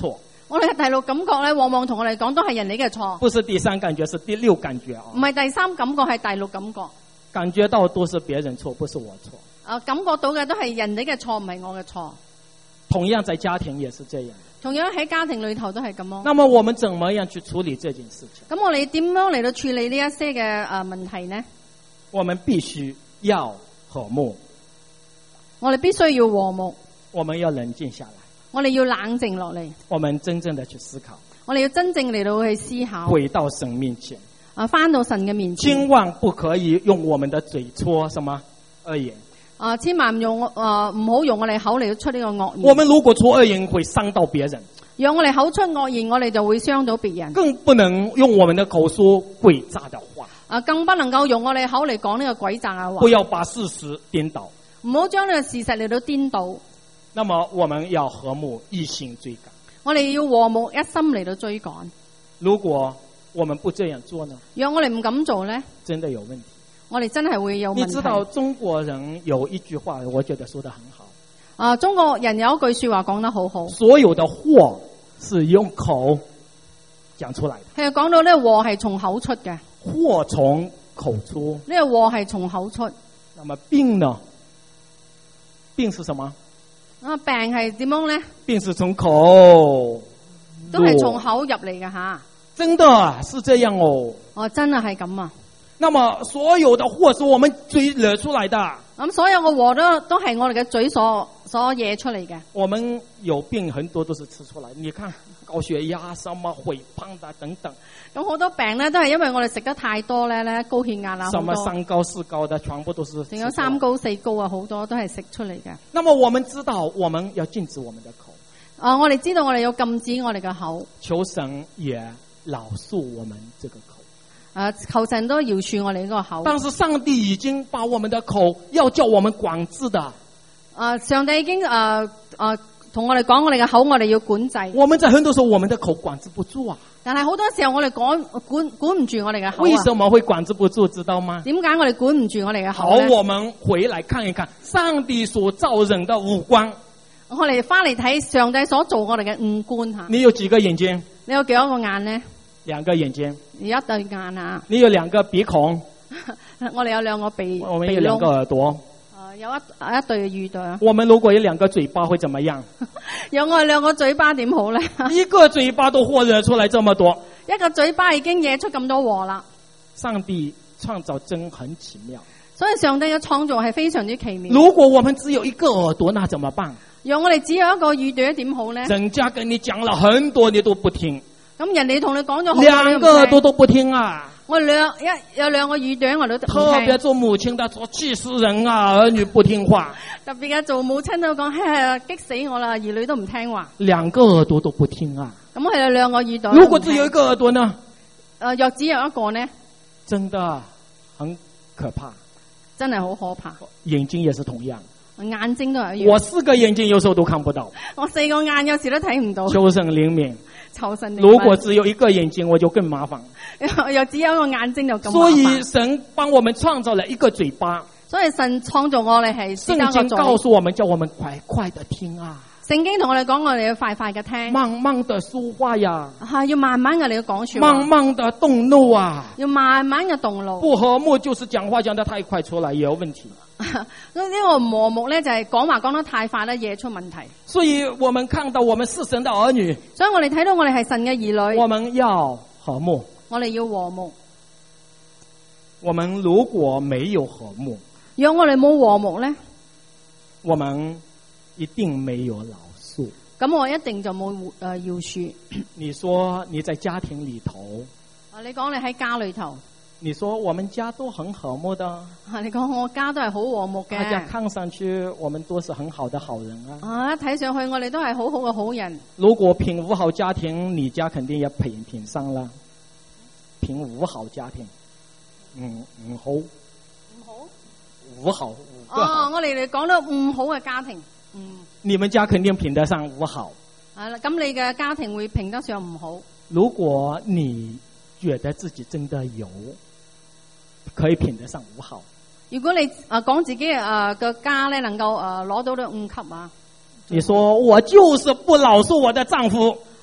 我哋嘅第六感覺咧，往往同我哋講都係人哋嘅錯。 不是第三感覺，是第六感覺啊。 唔係第三感覺，係第六感覺。 感覺到都是別人錯，不是我錯。 啊，感覺到嘅都係人哋嘅錯，唔係我嘅錯。 同樣在家庭也是這樣。 同樣喺家庭裏頭都係咁咯。 那麼我們怎麼樣去處理這件事情？ 咁我哋點樣嚟到處理呢一些嘅誒問題呢？ 我們必須要和睦。 我哋必須要和睦。 我們要冷靜下來。 我哋要冷靜落嚟。 我們真正的去思考。 我哋要真正嚟到去思考。 回到神面前。 啊，翻到神嘅面前。 千萬不可以用我們的嘴說什麼惡言。 啊，千萬唔用啊，唔好用我哋口嚟到出呢個惡言。 我們如果出惡言，會傷到別人。 讓我哋口出惡言，我哋就會傷到別人。 更不能用我們的口說詭詐的話。 啊，更不能夠用我哋口嚟講呢個詭詐嘅話。 不要把事實顛倒。 唔好將呢個事實嚟到顛倒。 那麼我們要和睦，一心追趕。 我哋要和睦，一心嚟到追趕。 如果我們不這樣做呢？ 若我哋唔咁做呢， 真的有問題。 我哋真係會有問題。 你知道中國人有一句話，我覺得說得很好。 啊，中國人有一句說話講得好好。 所有的禍是用口講出來的。 係講到呢個禍係從口出嘅。 禍從口出。 呢個禍係從口出。 那麼病呢？病是什麼？ 啊，病係點樣呢？ 病是從口， 都係從口入嚟嘅吓。 真的是這樣哦。 哦，真係係咁啊。 那麼所有的禍是我們嘴惹出來的。咁、 嗯、所有嘅禍都都係我哋嘅嘴所所惹出嚟嘅。 我們有病很多都是吃出來，你看高血壓、什麼肥胖的等等。 咁好多病咧都係因為我哋食得太多咧咧，高血壓啊， 什麼三高四高的全部都是。 仲有三高四高啊，好多都係食出嚟嘅。 那麼我們知道我們要禁止我們的口。 啊，我哋知道我哋要禁止我哋嘅口。 求神也饒恕我們這個口。 啊，求神都饒恕我哋呢個口。 但是上帝已經把我們的口要叫我們管制的。 啊，上帝已經啊啊同我哋講，我哋嘅口我哋要管制。 我們在很多時候我們的口管制不住啊。 但係好多時候我哋管管管唔住我哋嘅口啊。 為什麼會管制不住？知道嗎？ 點解我哋管唔住我哋嘅口好， 呢？ 我們回來看一看上帝所造人的五官。 我哋翻嚟睇上帝所做我哋嘅五官吓。 你有幾個眼睛？ 你有幾多個眼呢？ 兩個眼睛。 有一對眼啊。 你有兩個鼻孔。 我哋有兩個鼻。 我們有兩個耳朵。 啊，有一一對耳朵。 我們如果有兩個嘴巴會怎麼樣？ 有我哋兩個嘴巴點好咧？ 一個嘴巴都禍惹出來這麼多。 一個嘴巴已經惹出咁多禍啦。 上帝創造真很奇妙。 所以上帝嘅創造係非常之奇妙。 如果我們只有一個耳朵，那怎麼辦？ 讓我哋只有一個耳朵點好咧？ 人家跟你講了很多，你都不聽。 咁人哋同你講咗好多， 兩個耳朵都不聽啊！ 我兩一有兩個耳朵我都唔聽。 特別做母親的說氣死人啊，兒女不聽話。 特別嘅做母親都講，嘿，激死我啦，兒女都唔聽話。 兩個耳朵都不聽啊！ 咁係有兩個耳朵。 如果只有一個耳朵呢？ 誒、呃，若只有一個呢？ 真的很可怕。 真係好可怕。 眼睛也是同樣。 眼睛都係一樣。 我四個眼睛有時候都看不到。 我四個眼有時都睇唔到。 求神憐憫。 求神憐憫。 如果只有一個眼睛，我就更麻煩。 又只有一個眼睛就咁麻煩。 所以神幫我們創造了一個嘴巴。 所以神創造我哋係聖經告訴我們，叫我們快快的聽啊。 聖經同我哋講，我哋要快快嘅聽。 慢慢的說話呀。 係要慢慢嘅你要講說話。 慢慢的動怒啊。 要慢慢嘅動怒。 不和睦就是講話講得太快出來也有問題。 呢個唔和睦咧，就係講話講得太快咧，惹出問題。 所以我們看到我們是神的兒女。 所以我哋睇到我哋係神嘅兒女。 我們要和睦。 我哋要和睦。 我們如果沒有和睦， 如果我哋冇和睦咧， 我們一定沒有饒恕。 咁我一定就冇誒饒恕。 你說你在家庭裏頭， 啊，你講你喺家裏頭， 你說我們家都很和睦的。 啊，你講我家都係好和睦嘅。 大家看上去我們都是很好的好人啊。 啊，睇上去我哋都係好好嘅好人。 如果評五好家庭，你家肯定也評評上了。評五好家庭，嗯，五好， 五好， 五好，五個好。 哦，我哋嚟講到五好嘅家庭，嗯。 你們家肯定評得上五好。 啊，咁你嘅家庭會評得上五好。 如果你覺得自己真的有，可以評得上五好。 如果你啊講自己誒嘅家咧能夠誒攞到呢五級啊， 你說我就是不饒恕我的丈夫。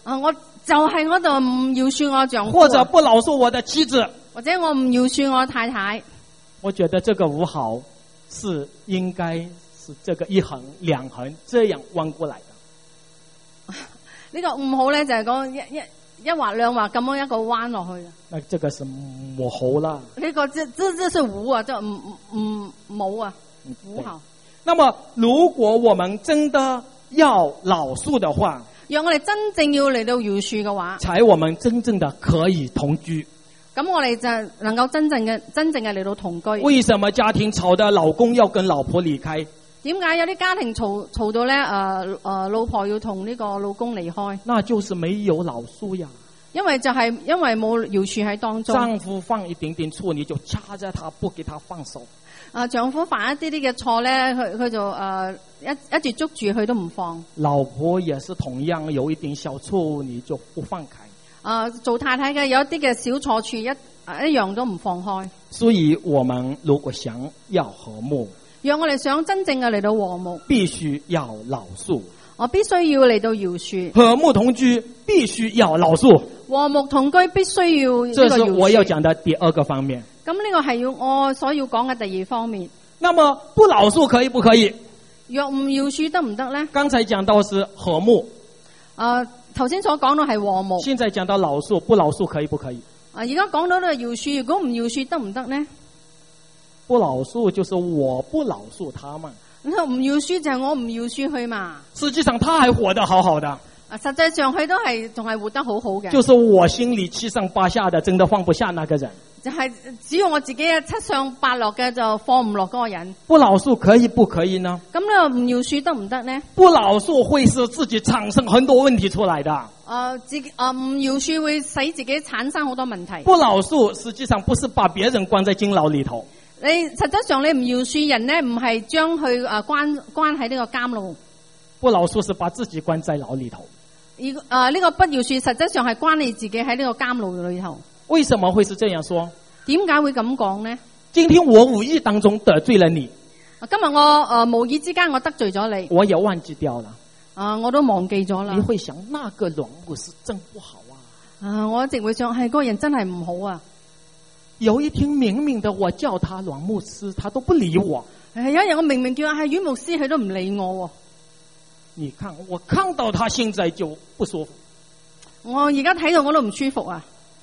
啊，我就係我就唔饒恕我丈夫， 或者不饒恕我的妻子， 或者我唔饒恕我太太。 我覺得這個五好是應該是這個一橫兩橫這樣彎過來的。 呢個五好咧就係講一一一劃兩劃咁樣一個彎落去。 那這個是冇好啦。 呢個這這這是無啊，這唔唔冇啊，無好。 那麼如果我們真的要饒恕的話， 讓我哋真正要嚟到饒恕嘅話， 才我們真正的可以同居。 咁我哋就能夠真正嘅真正嘅嚟到同居。 為什麼家庭吵得老公要跟老婆離開？ 點解有啲家庭嘈嘈到咧？誒、呃、誒、呃，老婆要同呢個老公離開？ 那就是沒有饒恕呀。 因為就係因為冇饒恕喺當中。 丈夫犯一點點錯，你就掐着他不給他放手。 啊，丈夫犯一啲啲嘅錯咧，佢佢就誒、呃、一一直捉住佢都唔放。 老婆也是同樣有一點小錯誤，你就不放開。 啊，做太太嘅有一啲嘅小錯處一一樣都唔放開。所以我們如果想要和睦， 讓我哋想真正嘅嚟到和睦， 必須要饒恕。 我必須要嚟到饒恕。 和睦同居必須要饒恕。 和睦同居必須要呢個饒恕。 這是我要講的第二個方面。 咁呢個係要我所要講嘅第二方面。 那麼不饒恕可以不可以？ 若唔饒恕得唔得咧？ 剛才講到是和睦。 啊，頭先所講到係和睦。 現在講到饒恕，不饒恕可以不可以？ 啊，而家講到呢個饒恕，如果唔饒恕得唔得咧？ 不饒恕就是我不饒恕他嘛。 唔饒恕就係我唔饒恕佢嘛。 實際上他還活得好好的。 啊，實際上佢都係仲係活得好好嘅。 就是我心裏七上八下的，真的放不下那個人。 就係只要我自己七上八落嘅，就放唔落嗰個人。 不饒恕可以不可以呢？ 咁呢個唔饒恕得唔得呢？ 不饒恕會使自己產生很多問題出來的。啊、 呃，自啊唔饒恕會使自己產生好多問題。 不饒恕實際上不是把別人關在監牢裏頭。 你實質上你唔饒恕人呢，唔係將佢啊關關喺呢個監牢。 不饒恕是把自己關在牢裏頭。 而啊呢個不饒恕實質上係關你自己喺呢個監牢裏頭。 為什麼會是這樣說？ 點解會咁講呢？ 今天我無意當中得罪了你。 今日我誒、呃、無意之間我得罪咗你。 我也忘記掉了。 啊、呃，我都忘記咗啦。 你會想那個軟木是真不好啊。 啊、呃，我一直會想係嗰個人真係唔好啊。 有一天明明的我叫他阮牧師，他都不理我。 係有一日我明明叫係阮牧師，佢都唔理我。 你看我看到他現在就不舒服。 我而家睇到我都唔舒服啊。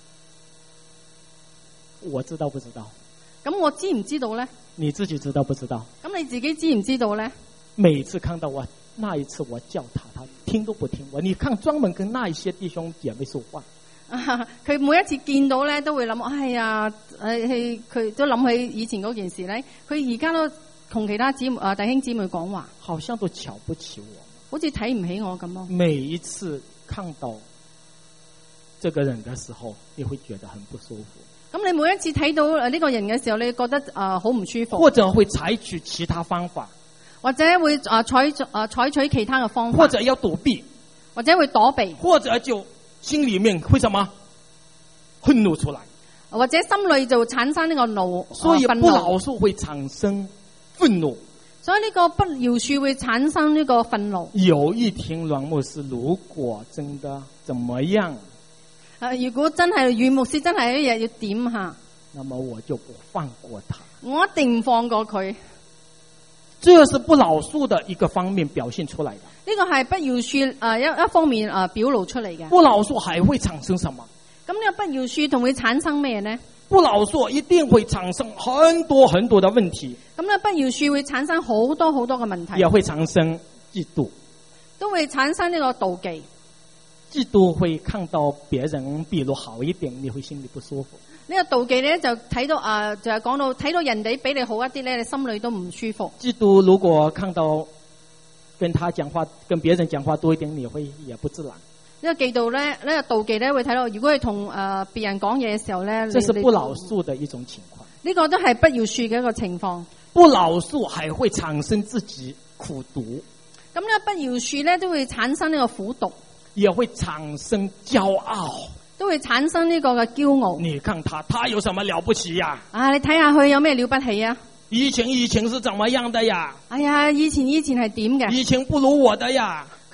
我知道不知道？ 咁我知唔知道咧？ 你自己知道不知道？ 咁你自己知唔知道咧？ 每次看到我，那一次我叫他，他聽都不聽我。你看專門跟那一些弟兄姐妹說話。 佢、啊、每一次見到咧，都會諗，哎呀，誒，佢都諗起以前嗰件事咧。佢而家都同其他姊妹啊弟兄姊妹講話， 好像都瞧不起我， 好似睇唔起我咁咯。 每一次看到這個人的時候，你會覺得很不舒服。 咁你每一次睇到誒呢個人嘅時候，你覺得誒好唔舒服， 或者會採取其他方法， 或者會誒採誒採取其他嘅方法， 或者要躲避， 或者會躲避， 或者就心裏面會什麼憤怒出來， 或者心裏就產生呢個怒， 所以不饒恕會產生憤怒， 所以呢個不饒恕會產生呢個憤怒。 有一天阮牧師如果真的怎麼樣？ 啊！如果真係阮牧師真係一日要點下， 那麼我就不放過他。 我一定唔放過佢。 這是不饒恕的一個方面表現出來的。 呢個係不饒恕啊一一方面啊表露出嚟嘅。 不饒恕還會產生什麼？ 咁呢個不饒恕同會產生咩呢？ 不饒恕一定會產生很多很多的問題。 咁呢不饒恕會產生好多好多嘅問題。 也會產生嫉妒， 都會產生呢個妒忌。 嫉妒會看到別人比如好一點，你會心裏不舒服。 呢個妒忌咧就睇到啊，就係講到睇到人哋比你好一啲咧，你心裏都唔舒服。 嫉妒如果看到跟他講話、跟別人講話多一點，你會也不自然。 呢個嫉妒咧，呢個妒忌咧會睇到，如果係同誒別人講嘢嘅時候咧， 這是不饒恕的一種情況。 呢個都係不饒恕嘅一個情況。 不饒恕還會產生自己苦毒。 咁呢不饒恕咧都會產生呢個苦毒。 也會產生驕傲， 都會產生呢個嘅驕傲。 你看他，他有什麼了不起呀？ 啊，你睇下佢有咩了不起啊？ 以前以前是怎麼樣的呀？ 哎呀，以前以前係點嘅？ 以前不如我的呀？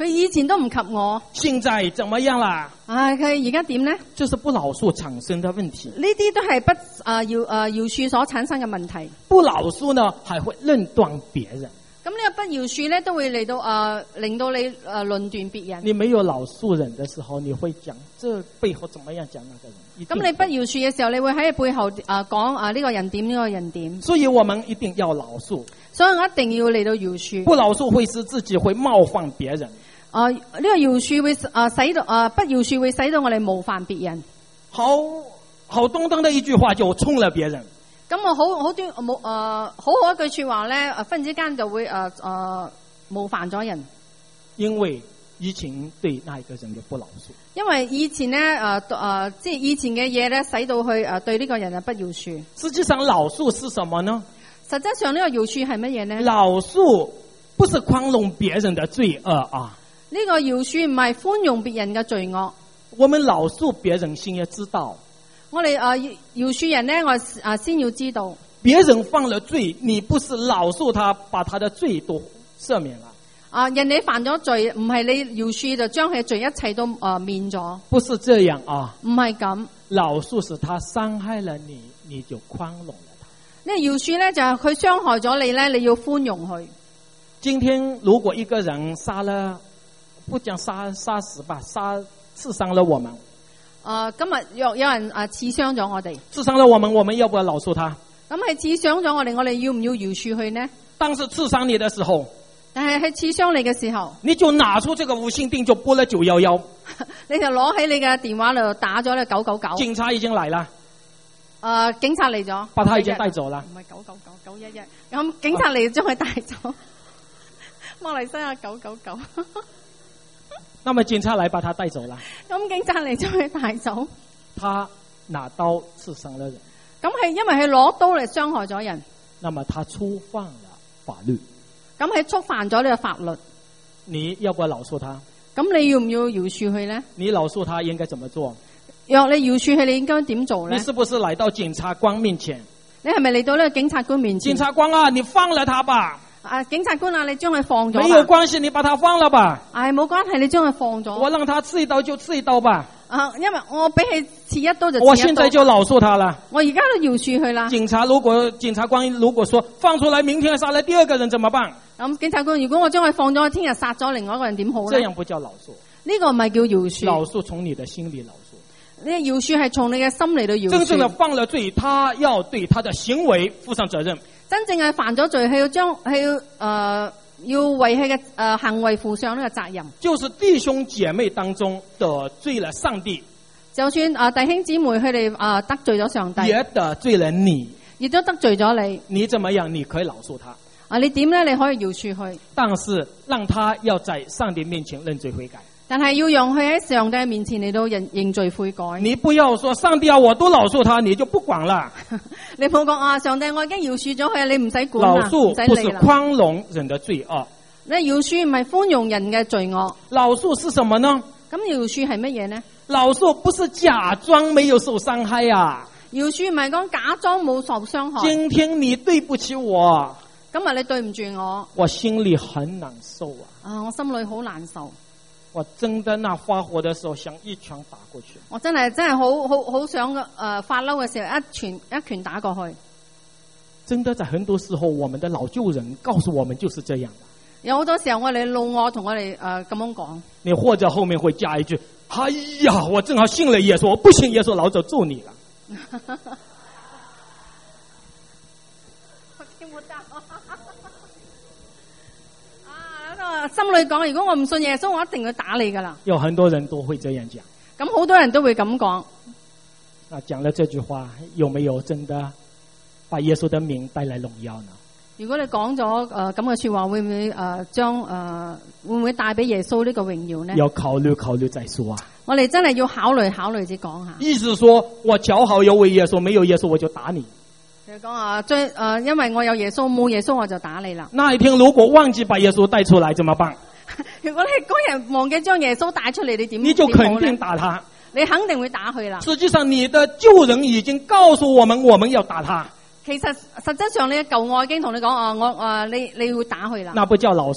佢以前都唔及我， 現在怎麼樣啦？ 唉，佢而家點呢？ 這是不饒恕產生的問題。 呢啲都係不啊饒啊饒恕所產生嘅問題。 不饒恕呢，還會論斷別人。 咁呢個不饒恕咧，都會嚟到啊，令到你誒論斷別人。 你沒有饒恕人的時候，你會講這背後怎麼樣講那個人。 咁你不饒恕嘅時候，你會喺背後啊講啊呢個人點呢個人點。 所以我們一定要饒恕。 所以我一定要嚟到饒恕。 不饒恕會使自己會冒犯別人。 啊呢個饒恕會啊使到啊不饒恕會使到我哋冒犯別人。 好好東東的一句話就衝了別人。 咁我好好端冇誒好好一句說話咧，誒忽然之間就會誒誒冒犯咗人。 因為以前對那一個人嘅不饒恕。 因為以前咧誒誒即係以前嘅嘢咧，使到去誒對呢個人啊不饒恕。 實際上饒恕是什麼呢？ 實際上呢個饒恕係乜嘢呢？ 饒恕不是寬容別人的罪惡啊。 呢個饒恕唔係寬容別人嘅罪惡。 我們饒恕別人先要知道。 我哋誒饒恕人咧，我誒先要知道， 別人犯了罪，你不是饒恕他，把他的罪都赦免了。 啊，人哋犯咗罪，唔係你饒恕就將佢罪一切都誒免咗。 不是這樣啊， 唔係咁。 饒恕是他傷害了你，你就寬容了他。 呢個饒恕咧就係佢傷害咗你咧，你要寬容佢。 今天如果一個人殺了，不講殺殺死吧，殺刺傷了我們。 誒、呃，今日若有人誒刺傷咗我哋， 刺傷了我們，我們要不要饒恕他？ 咁係刺傷咗我哋，我哋要唔要饒恕佢呢？ 當時刺傷你的時候， 但係喺刺傷你嘅時候， 你就拿出這個無線電就撥了九一一， 你就攞起你嘅電話度打咗咧九九九。 警察已經來了，誒、 呃，警察嚟咗， 把他已經帶走了。 唔係九九九九一一，咁警察嚟將佢帶走。馬來西亞九九九。 那麼警察來把他帶走了。 咁警察嚟將佢帶走。 他拿刀刺傷了人。 咁係因為佢攞刀嚟傷害咗人。 那麼他觸犯了法律。 咁係觸犯咗呢個法律。 你要不要饒恕他？ 咁你要唔要饒恕佢呢？ 你饒恕他應該怎麼做？ 若你饒恕佢，你應該點做呢？ 你是不是來到檢察官面前？ 你係咪嚟到呢個警察官面前？ 檢察官啊，你放了他吧。 啊，警察官啊，你將佢放咗。 沒有關係，你把他放了吧。 唉，冇關係，你將佢放咗。 我讓他刺一刀就刺一刀吧。 啊，因為我俾佢刺一刀就刺一刀。 我現在就饒恕他了。 我而家都饒恕佢啦。 警察如果檢察官如果說放出來，明天殺了第二個人怎麼辦？ 咁警察官，如果我將佢放咗，聽日殺咗另外一個人點好呢？ 這樣不叫饒恕。 呢個唔係叫饒恕。 饒恕從你的心裏饒恕。 呢個饒恕係從你嘅心嚟到饒恕。 真正的犯了罪，他要對他的行為負上責任。真正係犯咗罪，係要將係要誒、呃、要為佢嘅誒行為負上呢個責任。 就是弟兄姐妹當中得罪了上帝， 就算啊、呃、弟兄姊妹佢哋啊得罪咗上帝， 也得罪了你， 亦都得罪咗你。 你怎麼樣？你可以饒恕他啊？你點咧？你可以饒恕佢， 但是讓他要在上帝面前認罪悔改。 但係要讓佢喺上帝面前嚟到認認罪悔改。 你不要說上帝啊，我都饒恕他，你就不管了。 你冇講啊，上帝我已經饒恕咗佢，你唔使管啦， 饒恕不是寬容人的罪惡。 你饒恕唔係寬容人嘅罪惡。 饒恕是什麼呢？ 咁饒恕係乜嘢呢？ 饒恕不是假裝沒有受傷害啊。 饒恕唔係講假裝冇受傷害。 今天你對不起我， 今日你對唔住我， 我心裏很難受啊。 啊，我心裏好難受。 我真的那發火的時候想一拳打過去。 我真係真係好好好想誒、呃、發嬲嘅時候一拳一拳打過去。 真的在很多時候，我們的老舊人告訴我們就是這樣的。 有好多時候我哋老我同我哋誒咁樣講。 你或者後面會加一句：哎呀，我正好信了耶穌，我不信耶穌，老早揍你了。 我聽不到。心裏講，如果我唔信耶穌，我一定會打你噶啦。 有很多人都會這樣講。 咁好多人都會咁講。 那講了這句話，有沒有真的把耶穌的名帶來榮耀呢？ 如果你講咗誒咁嘅說話，會唔會誒將誒會唔會帶俾耶穌呢個榮耀呢？ 要考慮考慮再說啊。 我哋真係要考慮考慮先講下。 意思說我姣好有為耶穌，沒有耶穌我就打你。 佢講啊，最誒、呃，因為我有耶穌，冇耶穌我就打你啦。 那一天如果忘記把耶穌帶出來，怎麼辦？ 如果你嗰日忘記將耶穌帶出嚟，你點？ 你就肯定打他。 你肯定會打佢啦。 實際上，你的舊人已經告訴我們，我們要打他。 其實實質上，你嘅舊愛已經同你講啊，我啊，你你會打佢啦。 那不叫饒恕。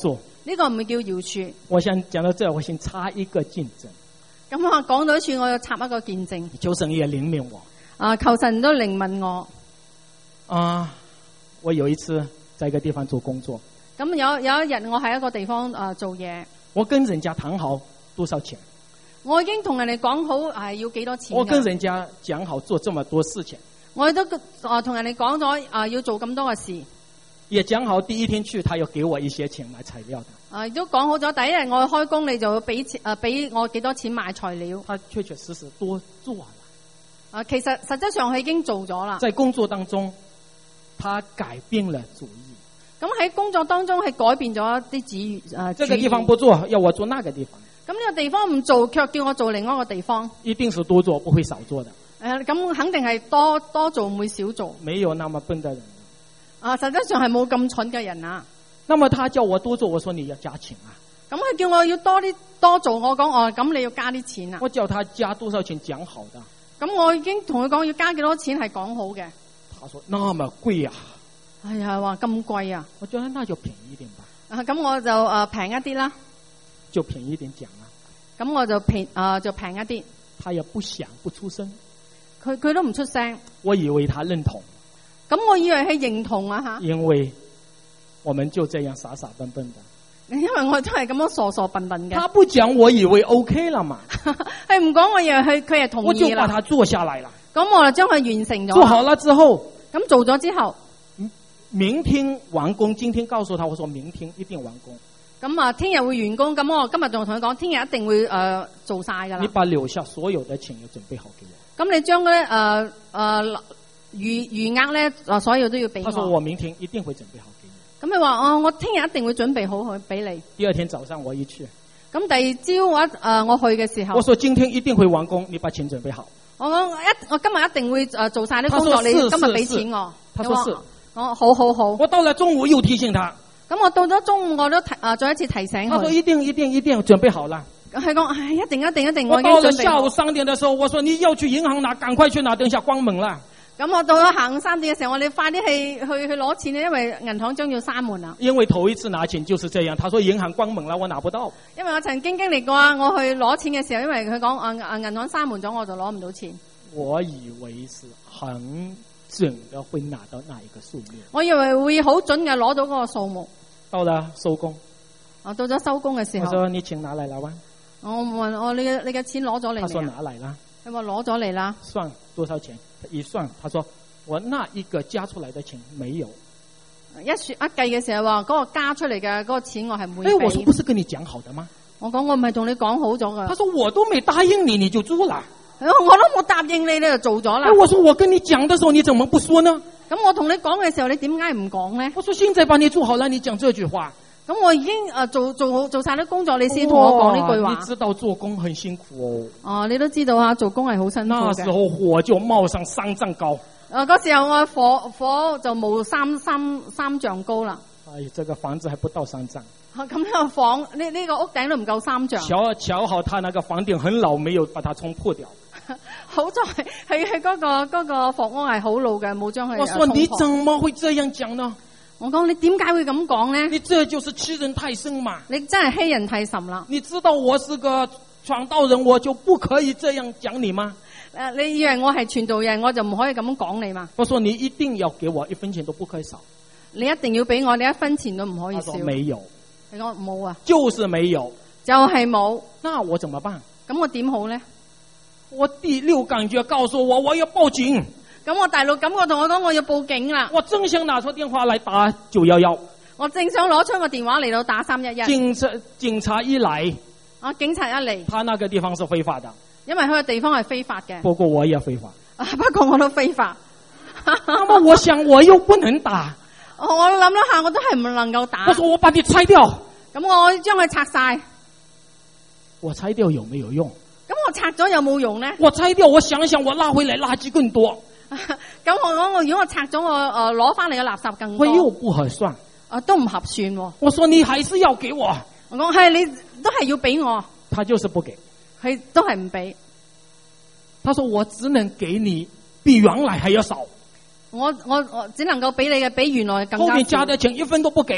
呢個唔係叫饒恕。 我想講到這，我先插一個見證。 咁我講到一處，我要插一個見證。 求神也憐憫我。 啊，求神都憐憫我。 啊，我有一次在一個地方做工作。 咁有有一日我喺一個地方啊、呃、做嘢。我跟人家談好多少錢。 我已經同人哋講好係要幾多錢。 我跟人家講好做這麼多事情。 我都啊同、呃、人哋講咗啊要做咁多嘅事。 也講好第一天去，他要給我一些錢買材料的。 啊，都講好咗第一日我開工，你就要俾錢啊，俾我幾多錢買材料。 他確確實實多做了。 啊，其實實質上佢已經做咗啦。 在工作當中，他改變了主意。 咁喺工作當中係改變咗一啲主意啊。 這個地方不做，要我做那個地方。 咁呢個地方唔做，卻叫我做另外一個地方。 一定是多做，不會少做的。 誒，咁肯定係多多做，唔會少做。 沒有那麼笨的人。 啊，實際上係冇咁蠢嘅人啊。 那麼他叫我多做，我說你要加錢啊。 咁佢叫我要多啲多做，我講哦，咁你要加啲錢啊。 我叫他加多少錢講好的。 咁我已經同佢講要加幾多錢係講好嘅。 他說那麼貴啊。 哎呀，話咁貴啊。 我覺得那就便宜一點吧。 啊，咁我就誒平一啲啦。 就便宜一點講啊。 咁我就平啊就平一啲。 他也不想不出聲。 佢佢都唔出聲。 我以為他認同。 咁我以為係認同啊吓。 因為我們就這樣傻傻笨笨的。 因為我都係咁樣傻傻笨笨嘅。 他不講，我以為 OK 了嘛。 係唔講，我以為佢佢係同意啦。 我就把它做下來了。 咁我就將佢完成咗。 做好了之後， 咁做咗之後， 明天完工。今天告訴他，我說明天一定完工。 咁啊，聽日會完工。咁我今日仲同佢講，聽日一定會誒、呃、做晒噶啦。 你把留下所有的錢要準備好給我。 咁你將咧誒誒餘餘額咧，啊所有都要俾我。 他說我明天一定會準備好給你。 咁佢話哦，我聽日一定會準備好去俾你。 第二天早上我一去。 咁第二朝我誒、呃、我去嘅時候， 我說今天一定會完工，你把錢準備好。 我講一我今日一定會誒做晒啲工作，你今日俾錢我。 他說是。 我好好好。 我到了中午又提醒他。 咁我到咗中午我都提啊再一次提醒佢。 他說一定一定一定準備好了。 佢講唉一定一定一定我我已經準備好。 到了下午三點的時候，我說你要去銀行拿，趕快去拿，等一下關門啦。 咁我到咗下午三點嘅時候，我哋快啲去去去攞錢，因為銀行將要閂門啦。 因為頭一次拿錢就是這樣，他說銀行關門了，我拿不到。 因為我曾經經歷過啊，我去攞錢嘅時候，因為佢講啊啊銀行閂門咗，我就攞唔到錢。 我以為是很準的會拿到那一個數目。 我以為會好準嘅攞到嗰個數目。 到了收工。 啊，到咗收工嘅時候。 我說你錢拿來了嗎？ 我問我你嘅你嘅錢攞咗嚟未？ 他說拿來了。 佢話攞咗嚟啦。 算多少錢？一算，他說我那一個加出來的錢沒有。 一說一計嘅時候話，嗰、那個加出嚟嘅嗰個錢我係唔會俾。 哎，我說不是跟你講好的嗎？ 我講我唔係同你講好咗噶。 他說我都沒答應你，你就做啦。 我都冇答應你，你就做咗啦。 哎，我說我跟你講的時候，你怎麼不說呢？ 咁我同你講嘅時候，你點解唔講呢？ 我說現在把你做好了，你講這句話。 咁我已經誒、呃、做做好做晒啲工作，你先同我講呢句話。 你知道做工很辛苦哦。 哦，你都知道啊，做工係好辛苦嘅。 那時候火就冒上三丈高。 誒，嗰時候我火火就冇三三三丈高啦。 哎，這個房子還不到三丈。 咁呢個房呢呢個屋頂都唔夠三丈。 瞧瞧好，他那個房頂很老，沒有把它衝破掉。 好在係係嗰個嗰個房屋係好老嘅，冇將佢。 我說你怎麼會這樣講呢？ 我講你點解會咁講呢？ 你這就是欺人太甚嘛！ 你真係欺人太甚啦！ 你知道我是個傳道人，我就不可以這樣講你嗎？ 誒，你以為我係傳道人，我就唔可以咁講你嘛？ 我說你一定要給我一分錢都不可以少。 你一定要俾我，你一分錢都唔可以少。 他說沒有。 你講冇啊？ 就是沒有。 就係冇。 那我怎麼辦？ 咁我點好呢？ 我第六感覺告訴我，我要報警。 咁我大陸感覺同我講我要報警啦。 我正想拿出電話來打九一一。 我正想攞出個電話嚟到打三一一。 警察警察一來， 啊，警察一嚟， 他那個地方是非法的。 因為佢個地方係非法嘅。 不過我也非法。 啊，不過我都非法。 那麼我想我又不能打。 我諗咗下，我都係唔能夠打。 我說我把你拆掉。 咁我將佢拆晒。 我拆掉有沒有用？ 咁我拆咗有冇用呢？ 我拆掉，我想想，我拉回來垃圾更多。 咁我講我如果我拆咗我誒攞翻嚟嘅垃圾更多， 我又不合算， 啊都唔合算，哦。我說你還是要給我， 我講係你都係要俾我， 他就是不給， 佢都係唔俾。 他說我只能給你比原來還要少， 我我我只能夠俾你嘅比原來更加少。 後面加的錢一分都不給。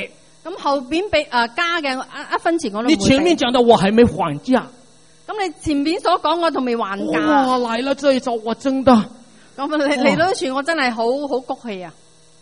咁後邊俾誒加嘅一一分錢我都唔會俾。 你前面講到我還沒還價， 咁你前面所講我仲未還價。 哇，來了這一招我真的， 咁嚟嚟到處我真係好好谷氣啊！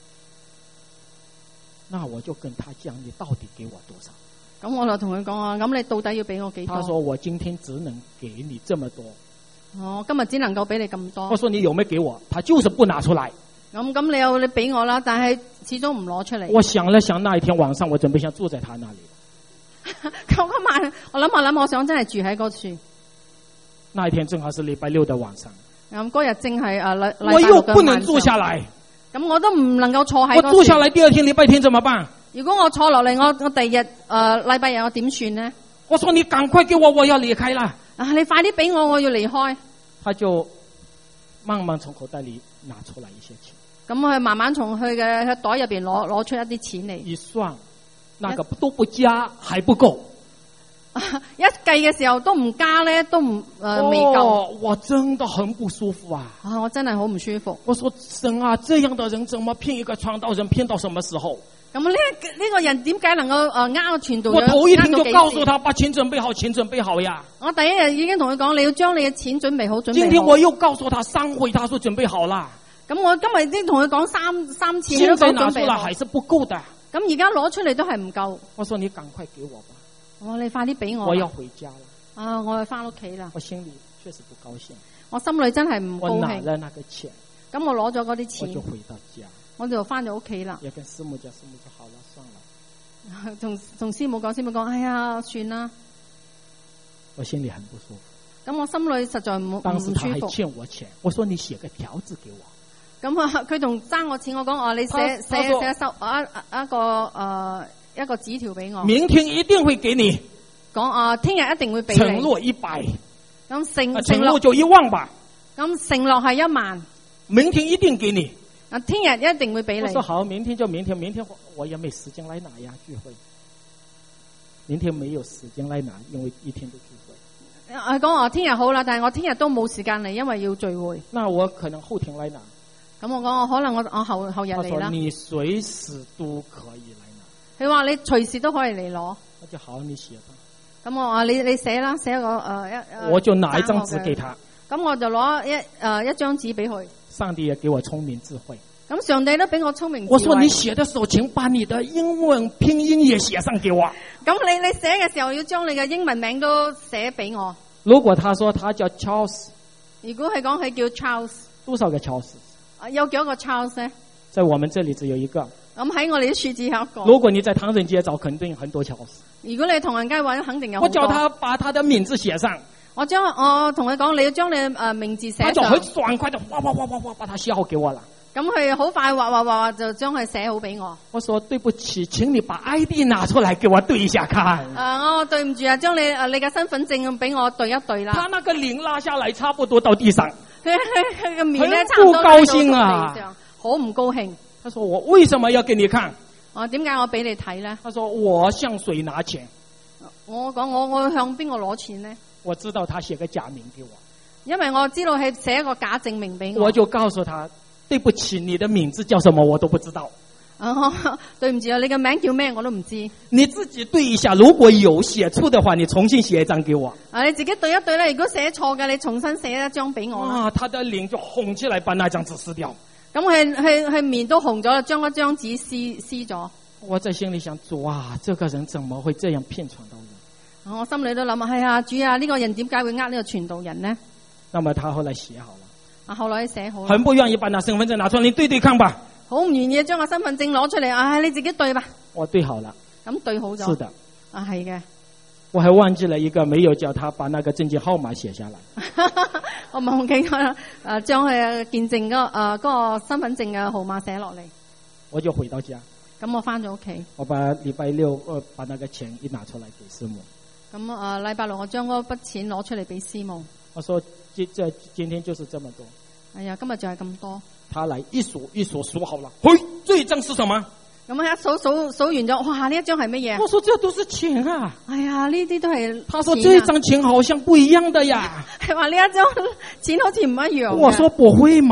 那我就跟他講，你到底給我多少？ 咁我就同佢講啊，咁你到底要俾我幾多？ 他說我今天只能給你這麼多。 哦，今日只能夠俾你咁多。 我說你有沒有給我？他就是不拿出來。 咁咁你有你俾我啦，但係始終唔攞出嚟。 我想了想，那一天晚上我準備想住在他那裡。 咁嗰晚我諗下諗，我想真係住喺嗰處。 那一天正好是禮拜六的晚上。 咁嗰日正係誒禮禮拜六嘅晚上。 我又不能住下來。 咁我都唔能夠坐喺嗰處。 我住下來，第二天禮拜天怎麼辦？ 如果我坐落嚟，我我第二日誒禮拜日我點算呢？ 我說你趕快給我，我要離開啦。 啊，你快啲俾我，我要離開。 他就慢慢從口袋裡拿出來一些錢。 咁佢慢慢從佢嘅袋入邊攞攞出一啲錢嚟。 一算，那個都不加還不夠。 一計嘅時候都唔加咧，都唔誒未夠。 哦，我真的很不舒服啊！ 啊，我真係好唔舒服。 我說神啊，這樣的人怎麼騙一個傳道人騙到什麼時候？ 咁呢呢個人點解能夠誒呃個傳道人？ 我頭一天就告訴他把錢準備好，錢準備好呀。 我第一日已經同佢講，你要將你嘅錢準備好，準備好。 今天我又告訴他三回，他說準備好啦。 咁我今日已經同佢講三三次， 現在拿出來還是不夠的。 咁而家攞出嚟都係唔夠。 我說你趕快給我吧。 我說你快啲俾我。 我要回家了。 啊，我要翻屋企啦。 我心裏確實不高興。 我心裏真係唔高興。 我拿了那個錢。 咁我攞咗嗰啲錢。 我就回到家。 我就翻咗屋企啦。 也跟師母講，師母說好了，算了。 同同師母講，師母講，哎呀，算啦。 我心裏很不舒服。 咁我心裏實在唔唔舒服。 當時他還欠我錢，我說你寫個條子給我。 咁啊，佢仲爭我錢，我講哦，你寫寫寫收啊一個誒一個紙條俾我。 明天一定會給你。 講啊，聽日一定會俾你。 承諾一百。 咁承承諾就一萬吧。 咁承諾係一萬。 明天一定給你。 啊，聽日一定會俾你。 我說好，明天就明天，明天我也沒時間來拿呀聚會。明天沒有時間來拿，因為一天都聚會。我講我聽日好啦，但係我聽日都冇時間嚟，因為要聚會。 那我可能後天來拿。 咁我講我可能我我後後日嚟啦。 你隨時都可以來拿。 佢話你隨時都可以嚟攞。 我就好，你寫吧。 咁我話你你寫啦，寫個誒一。 我就拿一張紙給他。 咁我就攞一誒、呃、一張紙俾佢。 上帝也給我聰明智慧。 咁上帝都俾我聰明智慧。 我說你寫的時候，請把你的英文拼音也寫上給我。 咁你你寫嘅時候要將你嘅英文名都寫俾我。 如果他說他叫 Charles， 如果係講佢叫 Charles， 多少個 Charles？ 有幾多個 Charles 呢？ 在我們這裡只有一個。 咁喺我哋啲處只有一個。 如果你在唐人街找，肯定有很多 Charles。 如果你唐人街揾，肯定有好多。 我叫他把他的名字寫上。 我將我同佢講，你要將你誒名字寫上。 他就很爽快的嘩嘩嘩嘩嘩把它寫好給我了。 咁佢好快畫畫畫就將佢寫好俾我。 我說對不起，請你把 I D 拿出來給我對一下看。 誒、呃，我對唔住啊，將你誒你嘅身份證俾我對一對啦。 他那個領拉下來，差不多到地上。 佢佢個面咧差唔多到地上，好唔高興。 他說我為什麼要給你看？ 我點解我俾你睇咧？ 他說我向誰拿錢？ 我講我我向邊個攞錢咧？ 我知道他寫個假名給我， 因為我知道係寫一個假證明俾我。 我就告訴他。對不起，你的名字叫什麼我都不知道。 啊，對唔住啊，你嘅名叫咩我都唔知。 你自己對一下，如果有寫錯的話，你重新寫一張給我。 啊，你自己對一對啦，如果寫錯嘅，你重新寫一張俾我。 啊，他的臉就紅起來，把那張紙撕掉。 咁佢佢佢面都紅咗啦，將一張紙撕撕咗。 我在心裏想，哇，這個人怎麼會這樣騙傳道人？ 我心裏都諗啊，係啊，主啊，呢個人點解會呃呢個傳道人呢？ 那麼他後來寫好了。 啊，後來寫好， 很不願意把那身份證拿出來，你對對看吧。 好唔願意將個身份證攞出嚟，啊，你自己對吧。 我對好了。 咁對好咗。 是的。 啊，係嘅。 我還忘記了一個，沒有叫他把那個證件號碼寫下來。 我忘記咗誒，將佢見證嗰誒嗰個身份證嘅號碼寫落嚟。 我就回到家。 咁我翻咗屋企。 我把禮拜六呃把那個錢一拿出來給師母。 咁誒禮拜六我將嗰筆錢攞出嚟俾師母。 我說今這今天就是這麼多。 哎呀，今日就係咁多。 他來一數一數數好了，嘿，這一張是什麼？ 咁一數數數完咗，哇！呢一張係乜嘢？ 我說這都是錢啊。 哎呀，呢啲都係、啊。 他說這張錢好像不一樣的呀。 係話呢一張錢好似唔一樣。 我說不會嘛。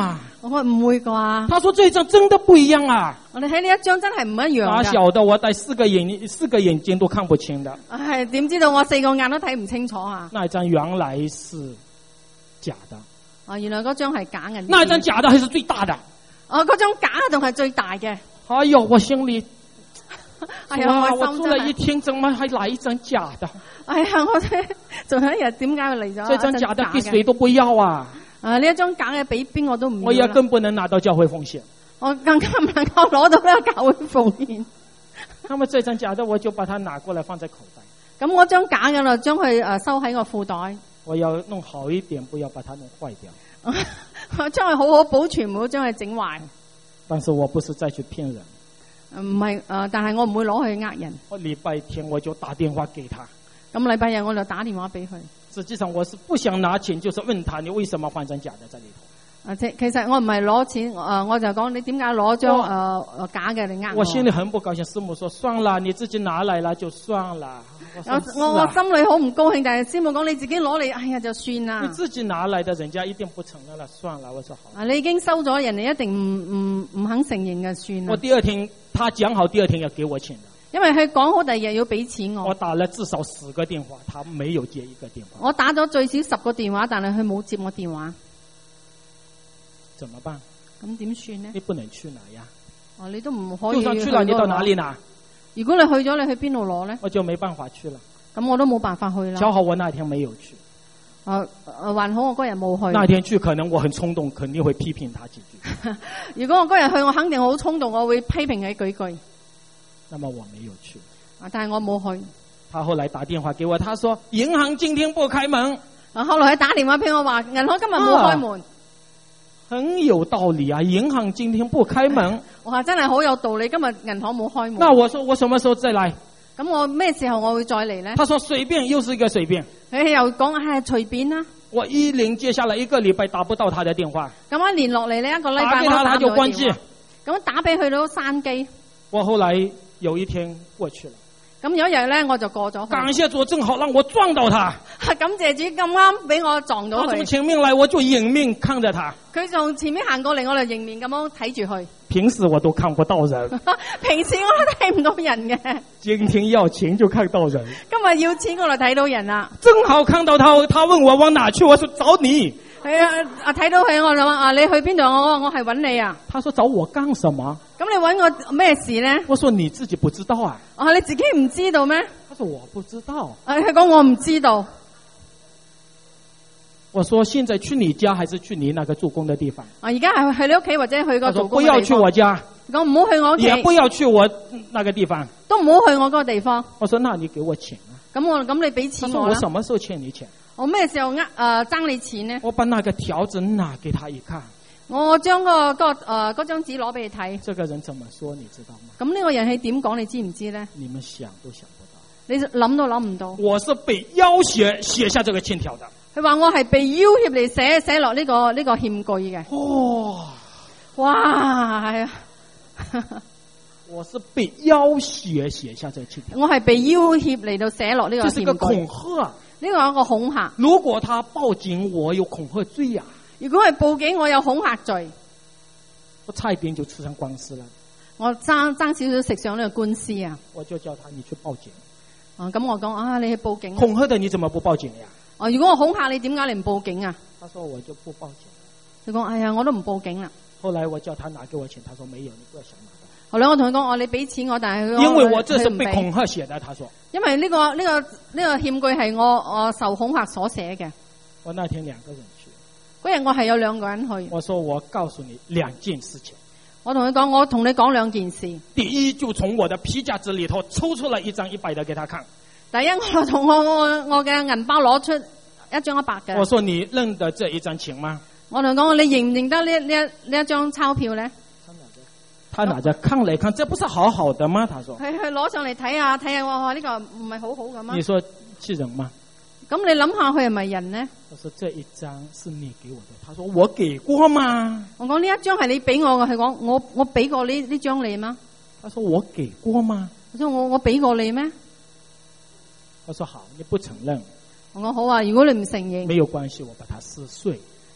我話唔會啩？ 他說這一張真的不一樣啊！ 我哋睇呢一張真係唔一樣㗎。 哪曉得我戴四個眼四個眼睛都看不清的。 係點知道我四個眼都睇唔清楚啊？ 那一張原來是假的。 哦，原來嗰張係假銀。 那一張假的還是最大的。 哦，嗰張假嘅仲係最大嘅。 哎呦，我心裏， 哎呀， 哇！ 我我住了一天，怎麼還來一張假的？ 哎呀，我仲有一日點解會嚟咗？ 這張假的給誰都不要啊！ 啊，呢一張假嘅俾邊個都唔要。 我也更不能拿到教會奉獻。 我更加唔能夠攞到呢個教會奉獻。 那麼這張假的，我就把它拿過來放在口袋。 咁我張假嘅就將佢誒收喺個褲袋。 我要弄好一點，不要把它弄壞掉。 我將佢好好保存，唔好將佢整壞。 但是我不是再去騙人。 唔係誒，但係我唔會攞去呃人。 我禮拜天我就打電話給他。 咁禮拜日我就打電話俾佢。 實際上我是不想拿錢，就是問他你為什麼放張假的在裏頭。 啊，即其實我唔係攞錢，誒，我就講你點解攞張誒誒假嘅嚟呃我？ 我心裏很不高興，師母說算了，你自己拿來了就算了。我我我心裏好唔高興，但係師母講你自己攞嚟，哎呀就算啦。 你自己拿來的，人家一定不承認了，算了。我說好。 啊，你已經收咗，人哋一定唔唔唔肯承認嘅，算啦。 我第二天，他講好第二天要給我錢的。 因為佢講好第二日要俾錢我。 我打了至少十個電話，他沒有接一個電話。 我打咗最少十個電話，但係佢冇接我電話。 怎麼辦？ 咁點算呢？ 你不能去哪呀？ 哦，你都唔可以。 就算去了，你到哪裏拿？ 如果你去咗，你去邊度攞呢？ 我就沒辦法去了。 咁我都冇辦法去啦。 恰好我那天沒有去。 誒誒，還好我嗰日冇去。 那天去可能我很衝動，肯定會批評他幾句。 如果我嗰日去，我肯定好衝動，我會批評佢幾句。 那麼我沒有去。 啊，但係我冇去。 他後來打電話給我，他說銀行今天不開門。 啊，後來佢打電話俾我話，銀行今日冇開門。啊， 很有道理啊！銀行今天不開門。 我話真係好有道理，今日銀行冇開門。 那我說我什麼時候再來？ 咁我咩時候我會再嚟呢？ 他說隨便，又是一個隨便。 佢又講係隨便啦。 我一連接下來一個禮拜打不到他的電話。 咁一連落嚟呢一個禮拜打給他他就關機。 咁打俾佢都閂機。 我後來有一天過去了。 咁有一日咧，我就過咗去。 感謝主，正好讓我撞到他。 感謝主，咁啱俾我撞到佢。 他從前面來，我就迎面看着他。 佢從前面行過嚟，我就迎面咁樣睇住佢。 平時我都看不到人。 平時我都睇唔到人嘅。 今天要錢就看到人。 今日要錢我就睇到人啦。 正好看到他，他問我往哪去，我說找你。 係啊，啊睇到佢我就話啊，你去邊度？我我係揾你啊。 他說找我幹什麼？ 咁你揾我咩事呢？ 我說你自己不知道啊。 啊，你自己唔知道咩？ 他說我不知道。 啊，佢講我唔知道。 我說現在去你家還是去你那個做工的地方？ 啊，而家係去你屋企或者去個做工嘅地方。 不要去我家。 我唔好去我屋企。 也不要去我那個地方。 都唔好去我嗰個地方。 我說那你給我錢啊。 咁我咁你俾錢我啦。 我什麼時候欠你錢？ 我咩時候呃誒爭你錢呢？ 我把那個條子拿給他一看。 我將個個誒嗰張紙攞俾你睇。 這個人怎麼說你知道嗎？ 咁呢個人係點講你知唔知呢？ 你們想都想不到。 你諗都諗唔到。我是被要挾寫下這個欠條的。 佢話我係被要挾嚟寫寫落呢個呢、這個欠據嘅。 哦， 哇，係啊！ 我是被要挾寫下這個欠條。 我係被要挾嚟到寫落呢個欠據。 這是個恐嚇。 呢個係一個恐嚇。 如果他報警，我有恐嚇罪啊！ 如果係報警，我有恐嚇罪， 我差一點就吃上官司了。 我爭爭少少食上呢個官司啊！ 我就叫他你去報警。 啊，咁我講啊，你去報警。 恐嚇的你怎麼不報警呀？ 啊，如果我恐嚇你，點解你唔報警啊？ 他說我就不報警。 佢講哎呀，我都唔報警啦。 後來我叫他拿給我錢，他說沒有，你不要想拿。 後來我同佢講，哦，你俾錢我，但係佢因為我這是被恐嚇寫的，他說。因為呢、這個呢、這個呢、這個欠據係我我受恐嚇所寫嘅。 我那天兩個人去。 嗰日我係有兩個人去。 我說我告訴你兩件事情。 我同佢講，我同你講兩件事。 第一，就從我的皮夾子裏頭抽出來一張一百的給他看。 第一，我從我我我嘅銀包攞出一張一百嘅。 我說你認得這一張錢嗎？ 我同佢講，你認唔認得呢呢呢一張鈔票咧？ 他拿着看來看，這不是好好的嗎？他說。 佢佢攞上嚟睇下睇下，我話呢個唔係好好咁啊。 你說是人嗎？ 咁你諗下佢係咪人呢？ 我說這一張是你給我的。他說我給過嗎？ 我講呢一張係你俾我嘅，佢講我我俾過呢呢張你嗎？ 他說我給過嗎？ 我說我我俾過你咩？ 我說好，你不承認。 我講好啊，如果你唔承認， 沒有關係，我把它撕碎。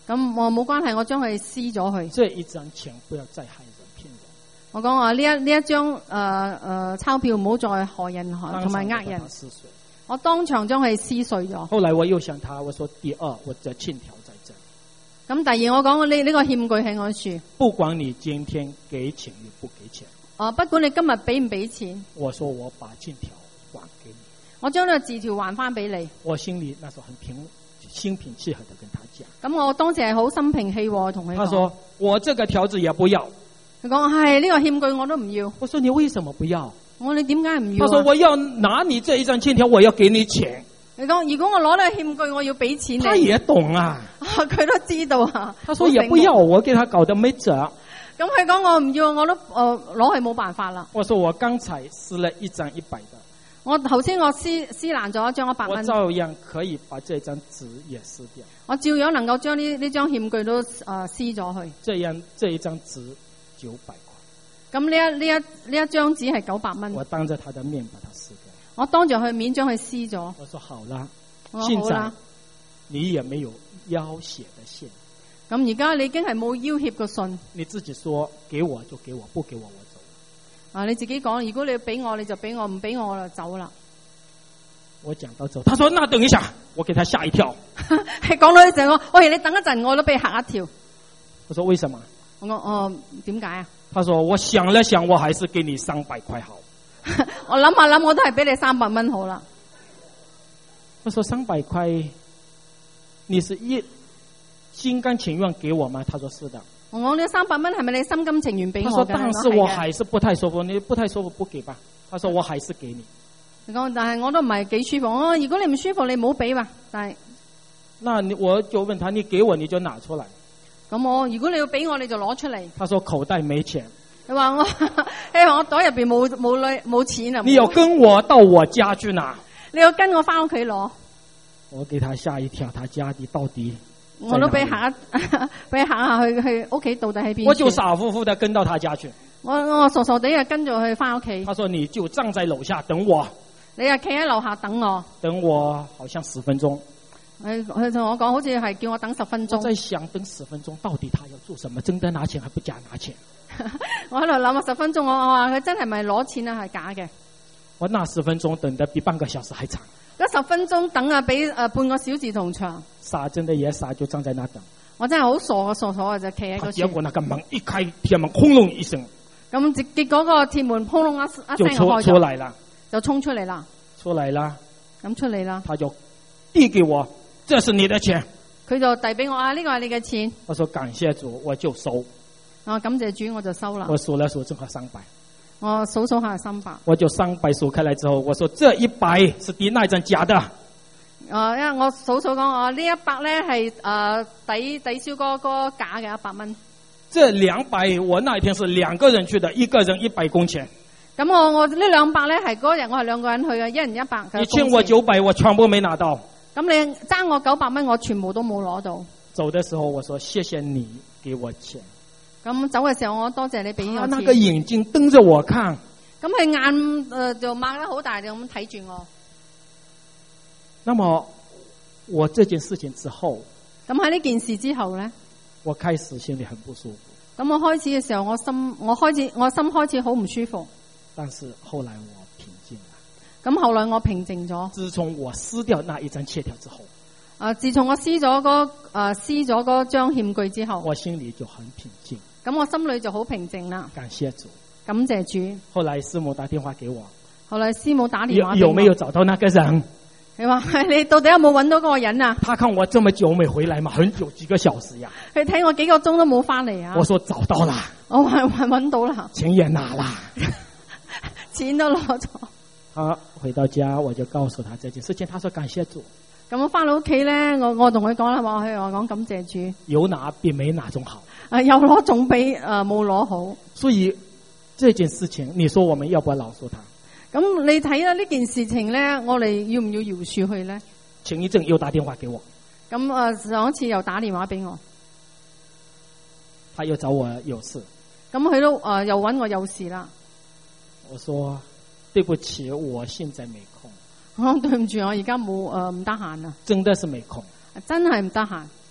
咁我冇關係，我將佢撕咗佢。 這一張錢不要再害人騙人。 我講話呢一呢一張誒誒、呃呃、鈔票唔好再害人同埋呃人。我當場將佢撕碎咗。 後來我又向他我說：第二，我的欠條在這。 咁第二我講呢呢個欠據喺我處。 不管你今天給錢與不給錢。 哦、呃，不管你今日俾唔俾錢。 我說我把欠條還給你。 我將呢個字條還翻俾你。我心裏那時候很平，心平氣和地跟他講。 咁我當時係好心平氣和同佢講。 他說：我這個條子也不要。 佢講係呢個欠據我都唔要。 我說你為什麼不要？ 我你點解唔要、啊？ 他說我要拿你這一張欠條，我要給你錢。 你講如果我攞呢個欠據，我要俾錢你。 他也懂啊， 佢都知道啊。 他說也不要，我給他搞得沒轍。 咁佢講我唔要，我都誒攞係冇辦法啦。 我說我剛才撕了一張一百的。我頭先我撕撕爛咗一張一百蚊。 我照樣可以把這張紙也撕掉。 我照樣能夠將呢呢張欠據都誒、呃、撕咗去。 這樣這一張紙九百塊。 咁呢一呢一呢一張紙係九百蚊。 我當着他的面把它撕掉。 我當着佢面將佢撕咗。 我說好啦， 我說好啦， 你也沒有要挾的信。 咁而家你已經係冇要挾個信。 你自己說給我就給我，不給我我走。 啊，你自己講，如果你俾我你就俾我，唔俾我我就走啦。 我講到走，他說那等一下，我給他嚇一跳。 係講到呢陣我，喂你等一陣，我都俾嚇一跳。 我說為什麼？ 我講哦，點解啊？ 他說我想了想，我還是給你三百塊好。 我諗下諗，我都係俾你三百蚊好啦。 我說三百塊，你是一心甘情願給我嗎？他說是的。我講呢三百蚊係咪你心甘情願俾我嘅？他說但是我還是不太舒服，你不太舒服不給吧。他說我還是給你。 你講但係我都唔係幾舒服，我如果你唔舒服你唔好俾吧。但係， 那你我就問他，你給我你就拿出來。 咁我如果你要俾我你就攞出嚟。 他說口袋沒錢。 你話我，你話我袋入邊冇冇女冇錢啊？ 你要跟我到我家去拿。 你要跟我翻屋企攞。 我給他嚇一跳，他家底到底。 我都俾行一俾行下去去屋企到底喺邊？ 我就傻乎乎的跟到他家去。 我我傻傻地啊跟住佢翻屋企。 他說你就站在樓下等我。 你啊企喺樓下等我。等我好像十分鐘。 佢佢同我講好似係叫我等十分鐘。 我在想等十分鐘到底他要做什麼？真的拿錢還不假拿錢？ 我喺度諗啊，十分鐘我我話佢真係咪攞錢啊？係假嘅。我那十分鐘等得比半個小時還長。 嗰十分鐘等啊，比誒、呃、半個小時同長。 傻真的也傻，就站在那等。 我真係好傻啊，傻傻啊，就企喺嗰處。 結果那個門一開，鐵門轟隆一聲。 咁結結果個鐵門轟隆一一聲就開咗。就出嚟啦。就衝出嚟啦。出嚟啦。咁出嚟啦。他就遞給我，這是你的錢。佢就遞俾我啊，呢個係你嘅錢。我說感謝主，我就收。我感謝主，我就收啦。我數了數，正好三百。我數數下三百。我就三百數開來之後，我說這一百是抵那一張假的。啊，因為我數數講，我呢一百咧係誒抵抵消嗰個假嘅一百蚊。這兩百我那一天是兩個人去的，一個人一百工錢。咁我我呢兩百咧係嗰日我係兩個人去嘅，一人一百。你欠我九百，我全部沒拿到。咁你爭我九百蚊，我全部都冇攞到。走的時候我說謝謝你給我錢。咁走嘅時候我多謝你俾我錢。他那個眼睛瞪着我看。咁佢眼誒、呃、就擘得好大，就咁睇住我。那麼我這件事情之後，咁喺呢件事之後咧，我開始心裏很不舒服。咁我開始嘅時候，我心我開始我心開始好唔舒服。但是後來我平靜了。咁後來我平靜咗。自從我撕掉那一張欠條之後，啊、呃，自從我撕咗嗰誒撕咗嗰張欠據之後，我心裏就很平靜。咁我心裏就好平靜啦。感謝主，感謝主。後來師母打電話給我，後來師母打電話給我，有有沒有找到那個人？你話你到底有冇揾到嗰個人啊？他看我這麼久沒回來嘛，很久幾個小時呀。佢睇我幾個鐘都冇翻嚟啊。我說找到啦，我話揾到啦，錢也拿啦，錢都攞咗。好，回到家我就告訴他這件事情，他說感謝主。咁我翻到屋企咧，我我同佢講啦，我去我講感謝主。有拿比沒拿仲好。啊，有攞總比誒冇攞好。所以這件事情，你說我們要不要饒恕他？咁你睇啦，呢件事情咧，我哋要唔要饒恕佢咧？前一陣又打電話給我。咁誒上一次又打電話俾我，他又找我有事。咁佢都誒、呃、又揾我有事啦。我說對不起，我現在沒空。哦，對唔住，我而家冇誒唔得閒啊。真的是沒空，真係唔得閒。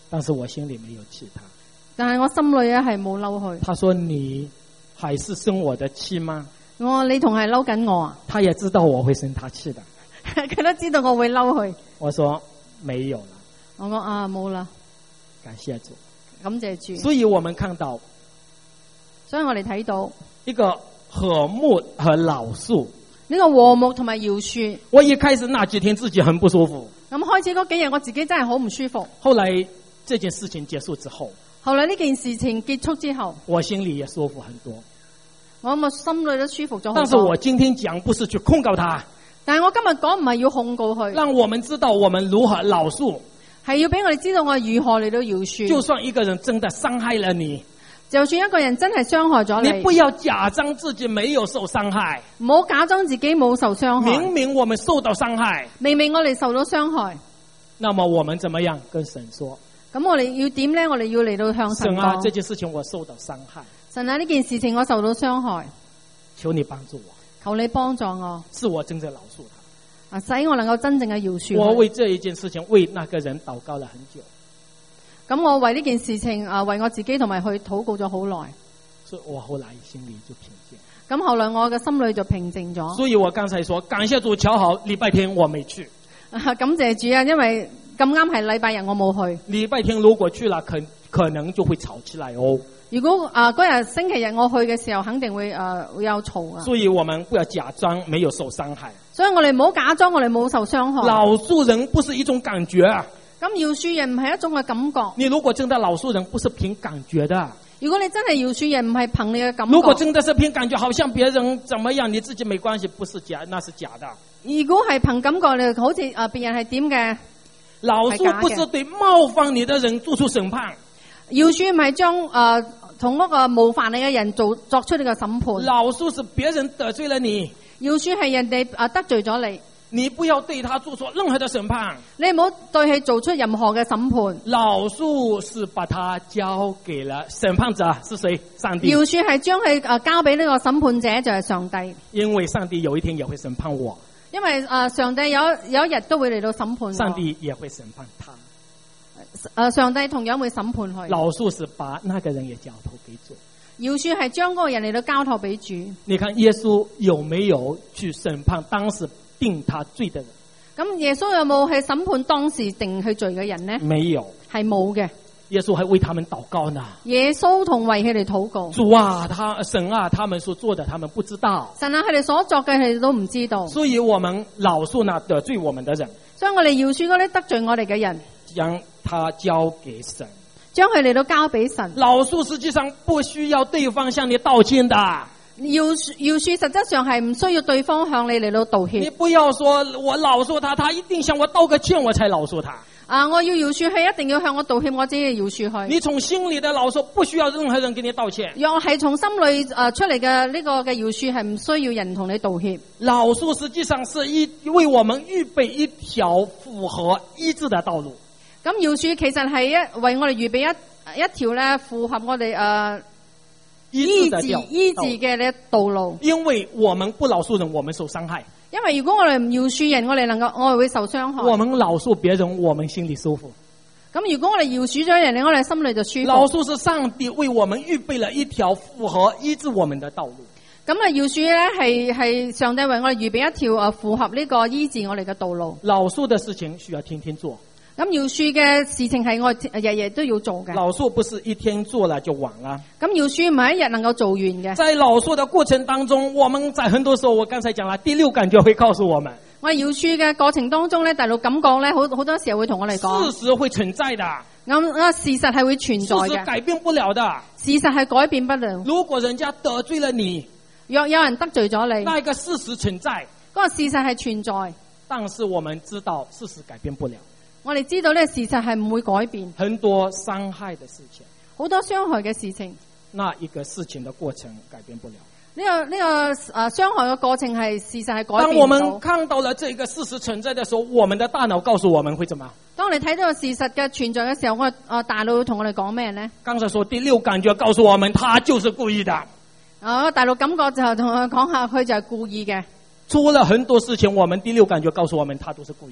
但是我心裏沒有氣他。 但係我心裏咧係冇嬲佢。 他說你還是生我的氣嗎？ 我話你同係嬲緊我啊？ 他也知道我會生他氣的。 佢都知道我會嬲佢。 我說沒有了。 我講啊冇啦。 感謝主。 感謝主。 所以我們看到， 所以我哋睇到一個和睦和饒恕。 呢個和睦同埋饒恕。 我一開始那幾天自己很不舒服。 咁開始嗰幾日我自己真係好唔舒服。 後來這件事情結束之後， 後來呢件事情結束之後， 我心裏也舒服很多。 我咪心裏都舒服咗好多。 但是我今天講不是去控告他， 但係我今日講唔係要控告佢， 讓我們知道我們如何饒恕， 係要俾我哋知道我如何嚟到饒恕。 就算一個人真的傷害了你， 就算一個人真係傷害咗你， 你不要假裝自己沒有受傷害， 唔好假裝自己冇受傷害。 明明我們受到傷害， 明明我哋受到傷害， 那麼我們怎麼樣跟神說？ 咁我哋要點咧？我哋要嚟到向神講。 神啊，這件事情我受到傷害。 神啊，呢件事情我受到傷害， 求你幫助我。 求你幫助我， 是我真正饒恕他。 啊，使我能夠真正嘅饒恕。 我為這一件事情為那個人禱告了很久。 咁我為呢件事情啊，為我自己同埋去禱告咗好耐。 所以我後來心裏就平靜。 咁後來我嘅心裏就平靜咗。 所以我剛才說感謝主，巧好禮拜天我沒去。 啊，感謝主啊，因為咁啱係禮拜日我冇去。 禮拜天如果去了，可可能就會吵起來哦。 如果啊嗰日星期日我去嘅時候，肯定會誒、呃、會有嘈啊。 所以我們不要假裝沒有受傷害。 所以我哋唔好假裝我哋冇受傷害。 饒恕人不是一種感覺啊。 咁饒恕人唔係一種嘅感覺。 你如果真的饒恕人，不是憑感覺的。 如果你真係饒恕人，唔係憑你嘅感覺。 如果真的是憑感覺，好像別人怎麼樣，你自己沒關係，不是假，那是假的。 如果係憑感覺，你好似啊別人係點嘅？ 饒恕不是對冒犯你的人做出審判。 饒恕唔係將誒同嗰個冒犯你嘅人做作出呢個審判。 饒恕是別人得罪了你。 饒恕係人哋啊得罪咗你。 你不要對他做出任何的審判， 你唔好對佢做出任何嘅審判。 饒恕是把他交給了審判者，是誰？上帝。 饒恕係將佢誒交俾呢個審判者，就係上帝。 因為上帝有一天也會審判我。 因為誒上帝有有一日都會嚟到審判我。 上帝也會審判他。 誒上帝同樣會審判佢。 饒恕是把那個人也交託給主。 饒恕係將嗰個人嚟到交託俾主。 你看耶穌有沒有去審判當時定他罪的人？ 咁耶穌有冇去審判當時定佢罪嘅人呢？ 沒有， 係冇嘅。 耶穌還為他們禱告呢。 耶穌同為佢哋禱告。 主啊，他神啊，他們所做的，他們不知道。 神啊，佢哋所作嘅，佢哋都唔知道。 所以我們饒恕那得罪我們的人。 所以我哋饒恕嗰啲得罪我哋嘅人， 將他交給神。 將佢哋都交俾神。 饒恕實際上不需要對方向你道歉的。 饒饒恕實質上係唔需要對方向你嚟到道歉。 你不要說我饒恕他，他一定向我道個歉，我才饒恕他。 啊，我要饒恕佢，一定要向我道歉，我只係饒恕佢。 你從心裏的饒恕，不需要任何人給你道歉。 若係從心裏誒、呃、出嚟嘅呢個嘅饒恕，係唔需要人同你道歉。 饒恕實際上是一為我們預備一條符合醫治的道路。 咁饒恕其實係一為我哋預備一一條咧符合我哋誒。呃醫治醫治嘅呢道路， 因為我們不饒恕人，我們受傷害。 因為如果我哋唔饒恕人，我哋能夠我哋會受傷害。 我們饒恕別人，我們心裏舒服。 咁如果我哋饒恕咗人，我哋心裏就舒服。 饒恕是上帝為我們預備了一條符合醫治我們的道路。 咁啊，饒恕咧係係上帝為我哋預備一條誒符合呢個醫治我哋嘅道路。 饒恕的事情需要天天做。 咁饒恕嘅事情係我日日都要做嘅。 饒恕不是一天做了就完了。 咁饒恕唔係一日能夠做完嘅。 在饒恕的過程當中，我們在很多時候，我剛才講了，第六感就會告訴我們。 我饒恕嘅過程當中咧，第六感覺咧，好好多時候會同我哋講。 事實會存在的。 咁啊，事實係會存在嘅。 事實改變不了的。 事實係改變不了。 如果人家得罪了你， 若有人得罪咗你， 那個事實存在。 嗰個事實係存在。 但是我們知道事實改變不了。 我哋知道呢個事實係唔會改變， 很多傷害的事情， 好多傷害嘅事情， 那一個事情的過程改變不了。 呢、這個呢、這個誒、呃、傷害嘅過程係事實係改變唔到。 當我們看到了這個事實存在的時候，我們的大腦告訴我們會怎麼？ 當你睇到個事實嘅存在嘅時候，我誒大腦會同我哋講咩呢？ 剛才說第六感覺告訴我們，他就是故意的。 啊，大陸感覺就同我講下，佢就係故意嘅。 做了很多事情，我們第六感覺告訴我們，他都是故意的。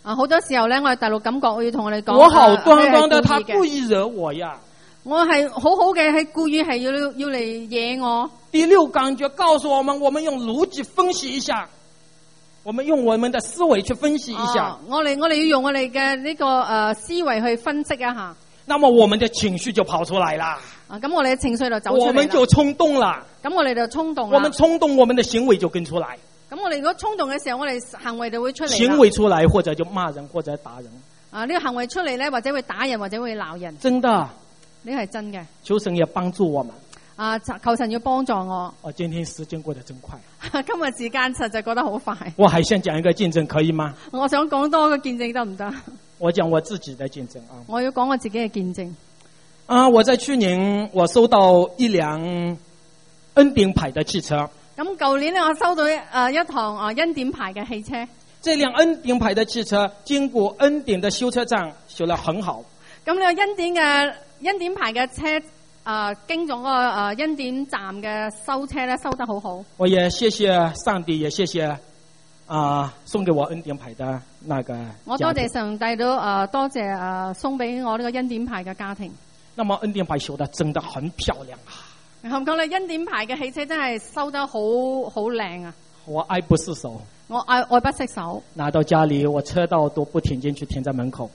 啊，好多時候咧，我哋大陸感覺我要同我哋講， 我好端端的，他故意惹我呀。 我係好好嘅，係故意係要要嚟惹我。 第六感覺告訴我們，我們用邏輯分析一下，我們用我們的思維去分析一下。 啊、我哋我哋要用我哋嘅呢個誒、呃、思維去分析一下。 那麼我們的情緒就跑出來啦。 啊，咁我哋嘅情緒就走出嚟啦。 我們就衝動啦。 咁我哋就衝動啦。 我們衝動，我們的行為就跟出來。 咁我哋如果衝動嘅時候，我哋行為就會出嚟。 行為出來，或者就罵人，或者打人。 啊，呢、這個行為出嚟咧，或者會打人，或者會鬧人。 真的，呢係真嘅。 求神也幫助我們。 啊，求神要幫助我。 哦，今天時間過得真快。 今日時間實在過得好快。 我還想講一個見證，可以嗎？ 我想講多個見證得唔得？ 我講我自己的見證啊。 我要講我自己嘅見證。 啊，我在去年我收到一輛恩典牌的汽車。 咁舊年咧，我收到一誒一趟啊恩典牌嘅汽車。 這輛恩典牌的汽車經過恩典的修車站修得很好。 咁呢個恩典嘅恩典牌嘅車誒、呃、經咗個誒恩典站嘅修車咧，修得好好。我也謝謝上帝，也謝謝啊、呃、送給我恩典牌的那個。 我多謝上帝都誒、呃、多謝誒、呃、送俾我呢個恩典牌嘅家庭。 那麼恩典牌修得真的很漂亮啊！ 咁講咧，恩典牌嘅汽車真係收得好好靚啊！ 我愛不釋手， 我愛愛不釋手。 拿到家裏，我車道都不停進去，停在門口。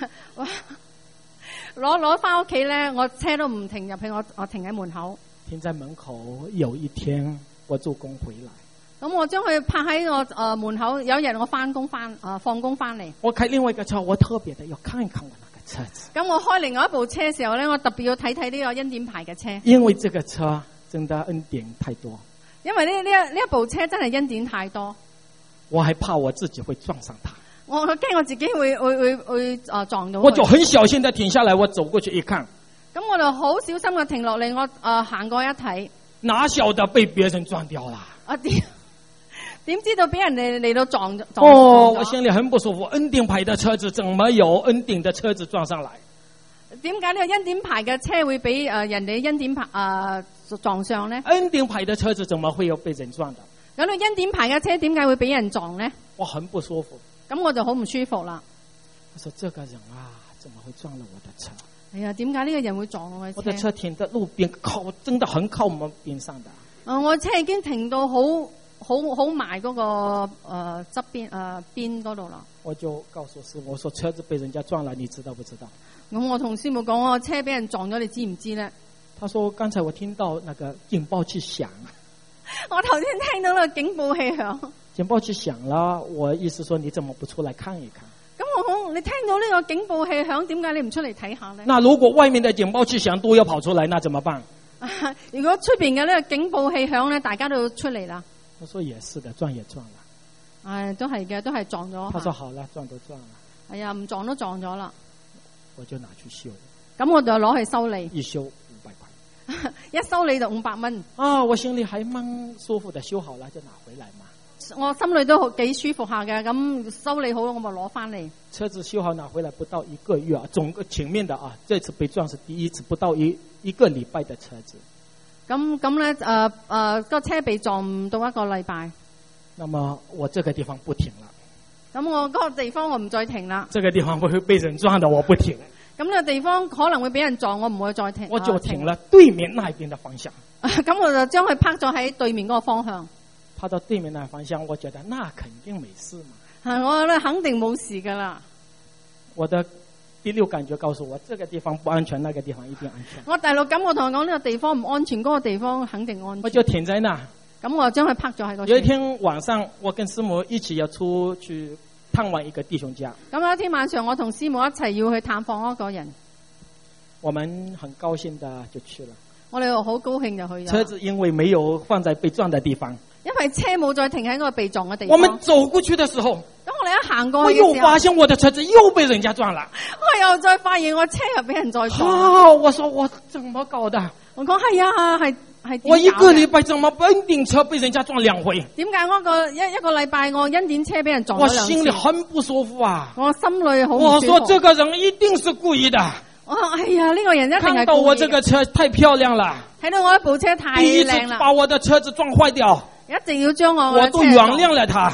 攞攞翻屋企咧，我車都唔停入去，我我停喺門口。 停在門口，有一天我做工回來。 咁我將佢泊喺我誒、呃、門口。有一日我翻工翻誒放工翻嚟， 我開另外一個車，我特別的要看一看我那個車子。 咁我開另外一部車嘅時候咧，我特別要睇睇呢個恩典牌嘅車。 因為這個車真的恩典太多。 因為呢呢一呢一部車真係恩典太多。 我還怕我自己會撞上它。 我驚我自己會會會會誒、呃、撞到。 我就很小心地停下來，我走過去一看。咁我就好小心嘅停落嚟，我誒行、呃、過一睇。 哪曉得被別人撞掉了？ 啊點點知道俾人哋嚟到撞撞？ 哦，我心裏很不舒服。恩典牌的車子怎麼有恩典的車子撞上來？ 點解呢個恩典牌嘅車會俾誒、呃、人哋恩典牌誒、呃、撞上呢？ 恩典牌的車子怎麼會有被人撞的？ 咁呢恩典牌嘅車點解會俾人撞呢？ 我很不舒服。 咁我就好唔舒服啦。 我說這個人啊，怎麼會撞了我的車？ 哎呀，點解呢個人會撞我嘅車？ 我的車停在路邊，靠，真的很靠我們邊上的。 啊、呃，我車已經停到好好好埋嗰個誒側邊誒邊嗰度啦。我就告訴師母，我說車子被人家撞了，你知道不知道？咁我同師母講，我車俾人撞咗，你知唔知咧？ 他說剛才我聽到那個警報器響。 我頭先聽到那個警報器響。 警報器響了，我意思說你怎麼不出來看一看？ 咁我好，你聽到呢個警報器響，點解你唔出嚟睇下呢？ 那如果外面的警報器響都要跑出來，那怎麼辦？ 啊、如果出邊嘅呢個警報器響咧，大家都要出嚟啦。 我說也是的，撞也撞了。 唉、哎，都係嘅，都係撞咗。 他說好了，撞都撞了。 係啊，唔撞都撞咗啦。 我就拿去修。咁我就攞去修理。 一修五百塊。 一修理就五百蚊。 啊，我心裏還蠻舒服的，修好了就拿回來嘛。 我心裏都好幾舒服下嘅，咁修理好了我咪攞翻嚟。車子修好拿回來不到一個月啊，總個前面的啊，這次被撞是第一次，不到一一個禮拜的車子。咁咁咧，誒誒個車被撞唔到一個禮拜。那麼我這個地方不停了。咁我嗰個地方我唔再停啦。這個地方會被人撞的，我不停。咁呢個地方可能會俾人撞，我唔會再停。我就停了對面那邊的方向。咁我就將佢泊咗喺對面嗰個方向。泊到對面那個方向，我覺得那肯定沒事嘛。我咧肯定冇事噶啦。我的第六感覺告訴我，這個地方不安全，那個地方一定安全。我第六感我同佢講，呢個地方唔安全，嗰個地方肯定安全。我就停在那。咁我將佢泊咗喺個。有一天晚上，我跟師母一起要出去探望一個弟兄家。咁有一天晚上，我同師母一齊要去探訪一個人。我們很高興的就去了。我哋好高興就去咗。車子因為沒有放在被撞的地方。因為車冇再停喺嗰個被撞嘅地方。我們走過去的時候，咁我哋一行過去嘅時候，我又發現我的車子又被人家撞了。我又再發現我車又俾人再撞。啊！我說我怎麼搞的？我講係啊，係係。我一個禮拜怎麼恩典車被人家撞兩回？點解我個一一個禮拜我恩典車俾人撞咗兩次？我心裏很不舒服啊！我心裏好唔舒服。我說這個人一定是故意的。我哎呀，呢個人一定係故意的。看到我這個車太漂亮了，睇到我一部車太靚啦，第一次把我的車子撞壞掉。一定要將我，我都原諒了他。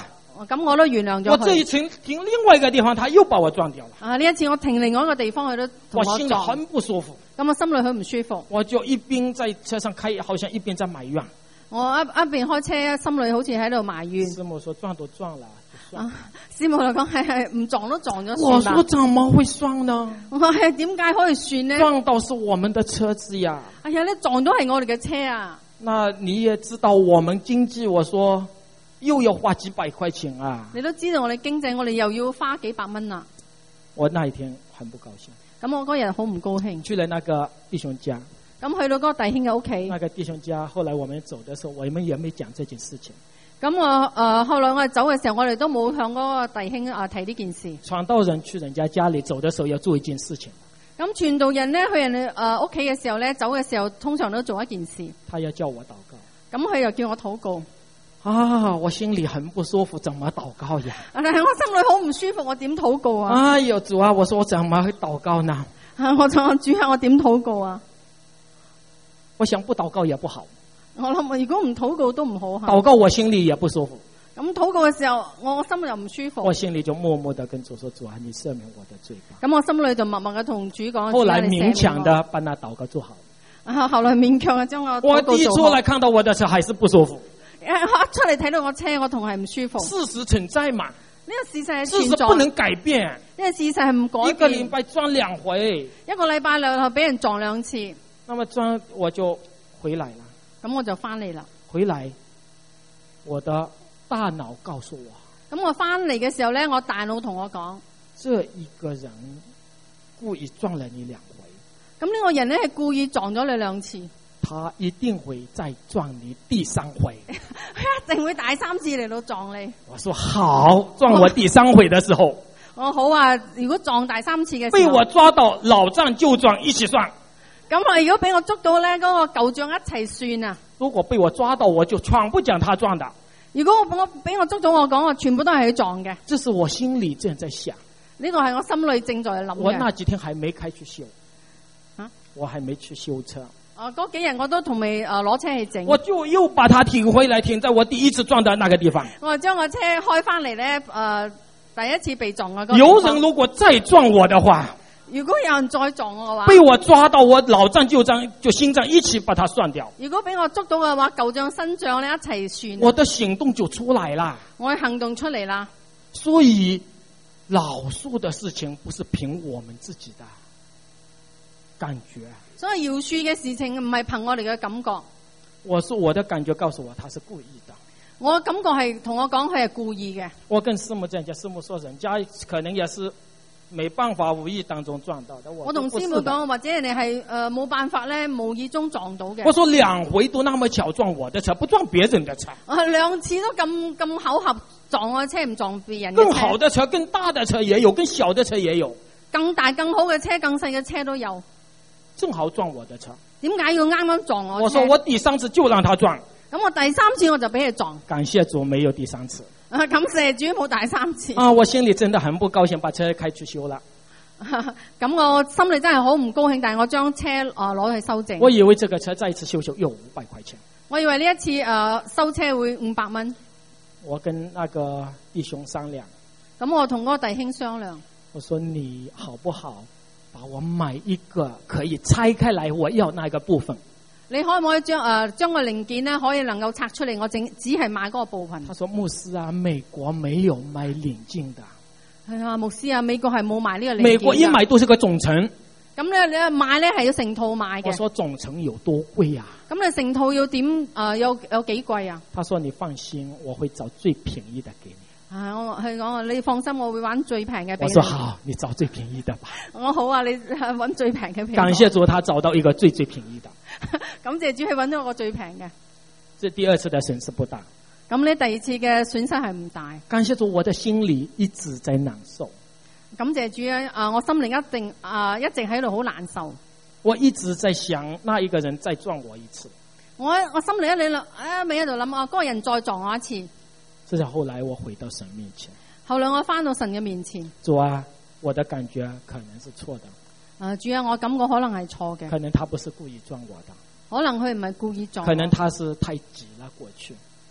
咁我都原諒咗佢。 我這一次停另外一個地方，他又把我撞掉了。 啊，呢一次我停另外一個地方，佢都同我撞。 我心裏很不舒服。 咁我心裏好唔舒服。 我就一邊在車上開，好像一邊在埋怨。 我一一邊開車，心裏好似喺度埋怨。 師母說撞都撞了。 啊，師母嚟講係係唔撞都撞咗算啦。我說怎麼會算呢？ 我係點解可以算呢？ 撞到是我們的車子呀。 哎呀，你撞到係我哋嘅車啊。 那你也知道我們經濟，我說又要花幾百塊錢啊。 你都知道我哋經濟，我哋又要花幾百蚊啦。 我那一天很不高興。 咁我嗰日好唔高興。 去了那個弟兄家。 咁去到嗰個弟兄嘅屋企。 那個弟兄家，後來我們走的時候，我們也沒講這件事情。 咁我誒、呃，後來我哋走嘅時候，我哋都冇向嗰個弟兄啊提呢件事。 傳道人去人家家裏走的時候，要做一件事情。 咁傳道人咧去人哋誒屋企嘅時候咧，走嘅時候通常都做一件事。 他要叫我禱告。 咁佢又叫我禱告。 啊，我心裏很不舒服，怎麼禱告呀？ 但係我心裏好唔舒服，我點禱告啊？ 哎呦主啊，我說我怎麼會禱告呢？ 啊，我就主啊，我點禱告啊？ 我想不禱告也不好。 我諗如果唔禱告都唔好。 禱告我心裏也不舒服。 咁禱告嘅時候，我心裏又唔舒服。 我心裏就默默地跟主說：主啊，你赦免我的罪吧。 咁我心裏就默默嘅同主講。 後來勉強的把那禱告做好。 啊，後來勉強嘅將我。 我第一出來看到我的車還是不舒服。 一出嚟睇到我車，我同係唔舒服。 事實存在嘛？ 呢個事實係存在。 事實不能改變。 呢個事實係唔改變。 一個禮拜撞兩回。 一個禮拜兩後俾人撞兩次。 那麼撞我就回來了。 咁我就翻嚟啦。 回來，我的大腦告訴我。 咁我翻嚟嘅時候咧，我大腦同我講： 這一個人故意撞了你兩回。 咁呢個人咧係故意撞咗你兩次。 他一定會再撞你第三回。 一定會第三次嚟到撞你。 我說好，撞我第三回的時候。 我好啊，如果撞第三次嘅時候。 被我抓到，老賬舊賬一起算。 咁啊！如果俾我捉到咧，嗰個舊賬一齊算啊！ 如果被我抓到，我就全部講他撞的。 如果我我俾我捉到，我講我全部都係佢撞嘅。 這是我心裏正在想。 呢個係我心裏正在諗嘅。 我那幾天還沒開去修。 啊？ 我還沒去修車。 啊，嗰幾日我都同未誒攞車去整。 我就又把它停回來，停在我第一次撞的那個地方。 我將我車開翻嚟咧，誒、呃，第一次被撞嘅。 有人如果再撞我的話。 如果有人再撞我嘅話， 被我抓到，我老賬舊賬就新賬一起把它算掉。 如果俾我捉到嘅話，舊賬新賬咧一齊算。 我的行動就出來了。 我行動出嚟啦。 所以饒恕的事情不是憑我們自己的感覺。 所以饒恕嘅事情唔係憑我哋嘅感覺。 我說我的感覺告訴我他是故意的。 我感覺係同我講佢係故意嘅。 我跟師母這樣講，師母說人家可能也是。沒辦法無意當中撞到的。 我同師母講，或者人哋係誒冇辦法咧，無意中撞到嘅。 我說兩回都那麼巧撞我的車，不撞別人的車。 啊，兩次都咁咁巧合撞我車，唔撞別人嘅車。 更好的車、更大的車也有，更小的車也有。 更大、更好嘅車、更細嘅車都有。 正好撞我的車。 點解要啱啱撞我車？ 我說我第三次就讓他撞。 咁我第三次我就俾佢撞。 感謝主，沒有第三次。 啊，感謝主冇第三次。 啊，我心裏真的很不高興，把車開去修了。 咁我心裏真係好唔高興，但係我將車啊攞、呃、去修正。 我以為這個車再一次修修要五百塊錢。 我以為呢一次誒、呃、修車會五百蚊。 我跟那個弟兄商量。 咁我同嗰個弟兄商量。 我說你好不好，把我買一個可以拆開來，我要那個部分。 你可唔可以將誒將個零件咧可以能夠拆出嚟？我整只係買嗰個部分。 他說牧師啊，美國沒有賣零件的。 係啊，牧師啊，美國係冇賣呢個零件。 美國一買都是個總成。 咁咧，你買咧係要成套買嘅。 我說總成有多貴啊？ 咁你成套要點？誒、呃，有有幾貴啊？ 他說你放心，我會找最便宜的給你。 啊，我係講你放心，我會揾最平嘅俾你。 我說好，你找最便宜的吧。 我好啊，你揾最平嘅。 感謝主，他找到一個最最便宜的。 感謝主，去揾到個最平嘅。 這第二次的損失不大。 咁呢第二次嘅損失係唔大。 感謝主，我的心裏一直在難受。 感謝主啊！啊，我心裏一定啊一直喺度好難受。 我一直在想，那一個人再撞我一次。 我我心裏一諗，啊尾喺度諗啊，嗰個人再撞我一次。 這是後來我回到神面前。 後來我翻到神嘅面前。 主啊，我的感覺可能是錯的。 啊，主啊，我感覺可能係錯嘅。 可能他不是故意撞我的。 可能佢唔係故意撞我。 可能他是太急了過去。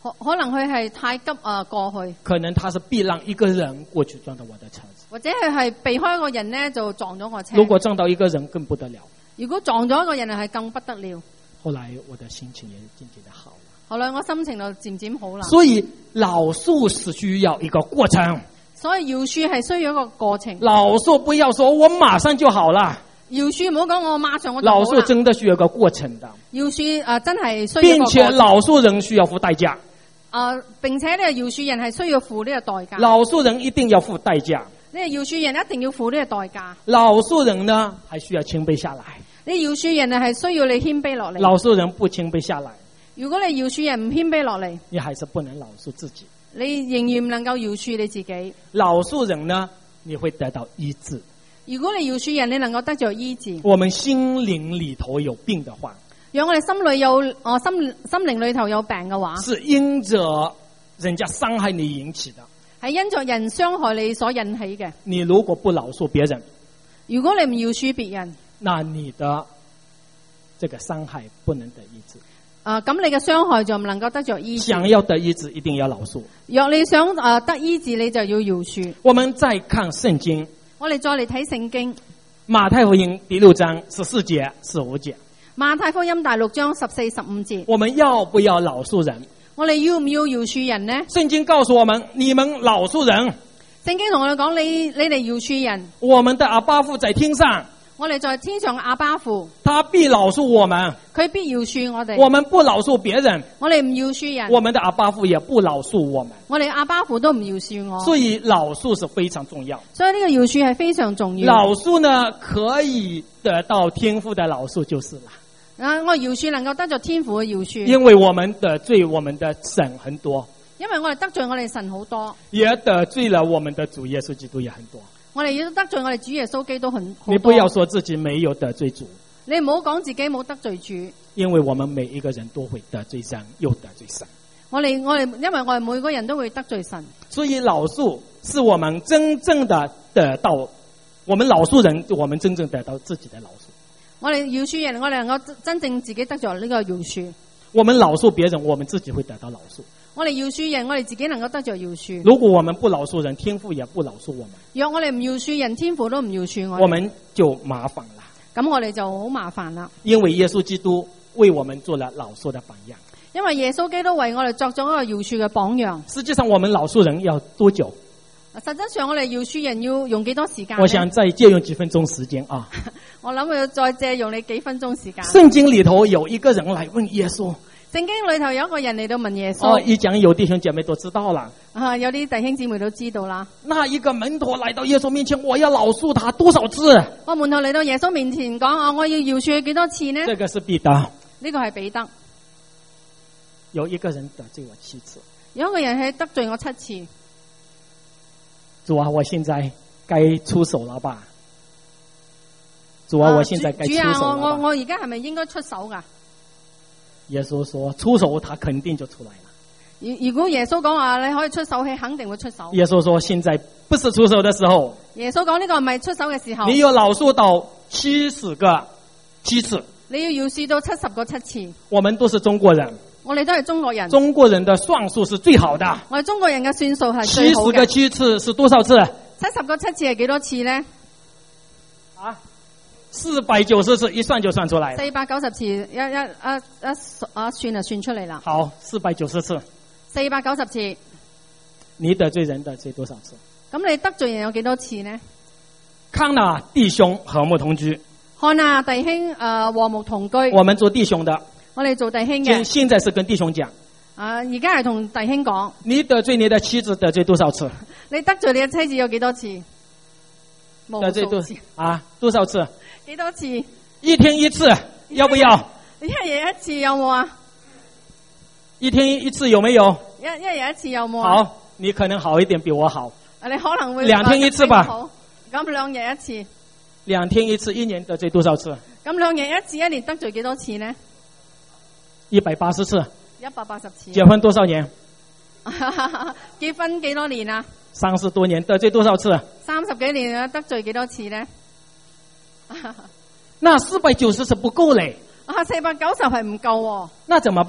可可能佢係太急啊過去。 可能他是避讓一個人過去撞到我的車子。 或者佢係避開一個人呢，就撞咗我車。 如果撞到一個人更不得了。 如果撞咗一個人係更不得了。 後來我的心情也漸漸的好了。 後來我心情就漸漸好啦。 所以饒恕是需要一個過程。 所以饒恕係需要一個過程。 饒恕不要說我馬上就好了。 饒恕唔好講我馬上我就好啦。 饒恕真的需要一個過程的。 饒恕啊，真係需要一個過程。並且饒恕人需要付代價。 啊，並且呢個饒恕人係需要付呢個代價。 饒恕人一定要付代價。 呢個饒恕人一定要付呢個代價。 饒恕人呢，還需要謙卑下來。 你饒恕人係需要你謙卑落嚟。 饒恕人不謙卑下來， 如果你饒恕人唔謙卑落嚟， 你還是不能饒恕自己。 你仍然唔能夠饒恕你自己。 饒恕人呢，你會得到醫治。 如果你饒恕人，你能夠得到醫治。 我們心靈裏頭有病的話， 如果我哋心裏有哦心心靈裏頭有病嘅話， 是因着人家傷害你引起的， 係因着人傷害你所引起嘅。 你如果不饒恕別人， 如果你唔饒恕別人， 那你的這個傷害不能得醫治。 啊，咁你嘅傷害就唔能夠得着醫治。 想要得醫治，一定要饒恕。 若你想啊得醫治，你就要饒恕。 我們再看聖經， 我哋再嚟睇聖經， 馬太福音第六章十四節、十五節。 馬太福音第六章十四、十五節。 我們要不要饒恕人？ 我哋要唔要饒恕人呢？ 聖經告訴我們，你們饒恕人。 聖經同我哋講，你你哋饒恕人。 我們的阿爸父在天上。 我哋在天上嘅阿爸父， 他必饒恕我們， 佢必饒恕我哋。 我們不饒恕別人， 我哋唔饒恕人， 我們的阿爸父也不饒恕我們。 我哋阿爸父都唔饒恕我。 所以饒恕是非常重要。 所以呢個饒恕係非常重要。 饒恕呢，可以得到天父的饒恕就是了。 啊，我饒恕能夠得到天父嘅饒恕， 因為我們得罪我們的神很多， 因為我哋得罪我哋神好多， 也得罪了我們的主耶穌基督也很多。 我哋要得罪我哋主耶穌基督很。 你不要說自己沒有得罪主， 你唔好講自己冇得罪主， 因為我們每一個人都會得罪人，又得罪神。 我哋我哋因為我哋每個人都會得罪神， 所以饒恕是我們真正的得到，我們饒恕人，我們真正得到自己的饒恕。 我哋饒恕人，我哋能夠真正自己得咗呢個饒恕。 我們饒恕別人，我們自己會得到饒恕。 我哋饒恕人，我哋自己能夠得着饒恕。 如果我們不饒恕人，天父也不饒恕我們。 若我哋唔饒恕人，天父都唔饒恕我哋。 我們就麻煩了。 咁我哋就好麻煩啦。 因為耶穌基督為我們做了饒恕的榜樣。 因為耶穌基督為我哋作咗一個饒恕嘅榜樣。 實際上，我們饒恕人要多久？ 實際上，我哋饒恕人要用幾多時間？ 我想再借用幾分鐘時間啊。 我諗要再借用你幾分鐘時間。 聖經裏頭有一個人來問耶穌。 聖經裏頭有一個人嚟到問耶穌。 哦，一講有弟兄姐妹都知道啦。 啊，有啲弟兄姊妹都知道啦。 那一個門徒來到耶穌面前，我要饒恕他多少次？ 我門徒嚟到耶穌面前講啊，我要饒恕佢幾多次呢？ 這個是彼得。 呢個係彼得。 有一個人得罪我七次。 有一個人係得罪我七次。 主啊，我現在該出手了吧？主啊，我現在該出手了吧？ 主啊，我我我而家係咪應該出手噶？ 耶穌說出手，他肯定就出來了。 如如果耶穌講話你可以出手，佢肯定會出手。 耶穌說現在不是出手的時候。 耶穌講呢個唔係出手嘅時候。 你要饒恕到七十個七次。 你要饒恕到七十個七次。 我們都是中國人。 我哋都係中國人。 中國人的算數是最好的。我哋中國人嘅算數係最好嘅。 七十個七次是多少次？ 七十個七次係幾多次呢？ 啊？四百九十次，一算就算出來了。 四百九十次，一一一一啊算就算出嚟啦。 好，四百九十次。 四百九十次。 你得罪人得罪多少次？ 咁你得罪人有幾多次呢？ 看哪，弟兄和睦同居。 看哪，弟兄誒和睦同居。 我們做弟兄的。 我哋做弟兄嘅。 現在是跟弟兄講。 啊，而家係同弟兄講。 你得罪你的妻子得罪多少次？ 你得罪你嘅妻子有幾多次？ 得罪多啊？多少次？ 幾多次？ 一天一次，要不要？ 一日一次有冇啊？ 一天一次有沒有？ 一一日一次有冇啊？ 好，你可能好一點，比我好。 你可能會兩天一次吧。 好，咁兩日一次。 兩天一次，一年得罪多少次？ 咁兩日一次，一年得罪幾多次呢？ 一百八十次。 一百八十次。 結婚多少年？ 結婚幾多年啊？ 三十多年，得罪多少次？ 三十幾年啊，得罪幾多次呢？ 那四百九十是不夠嘞。 啊，四百九十係唔夠。 那怎麼辦？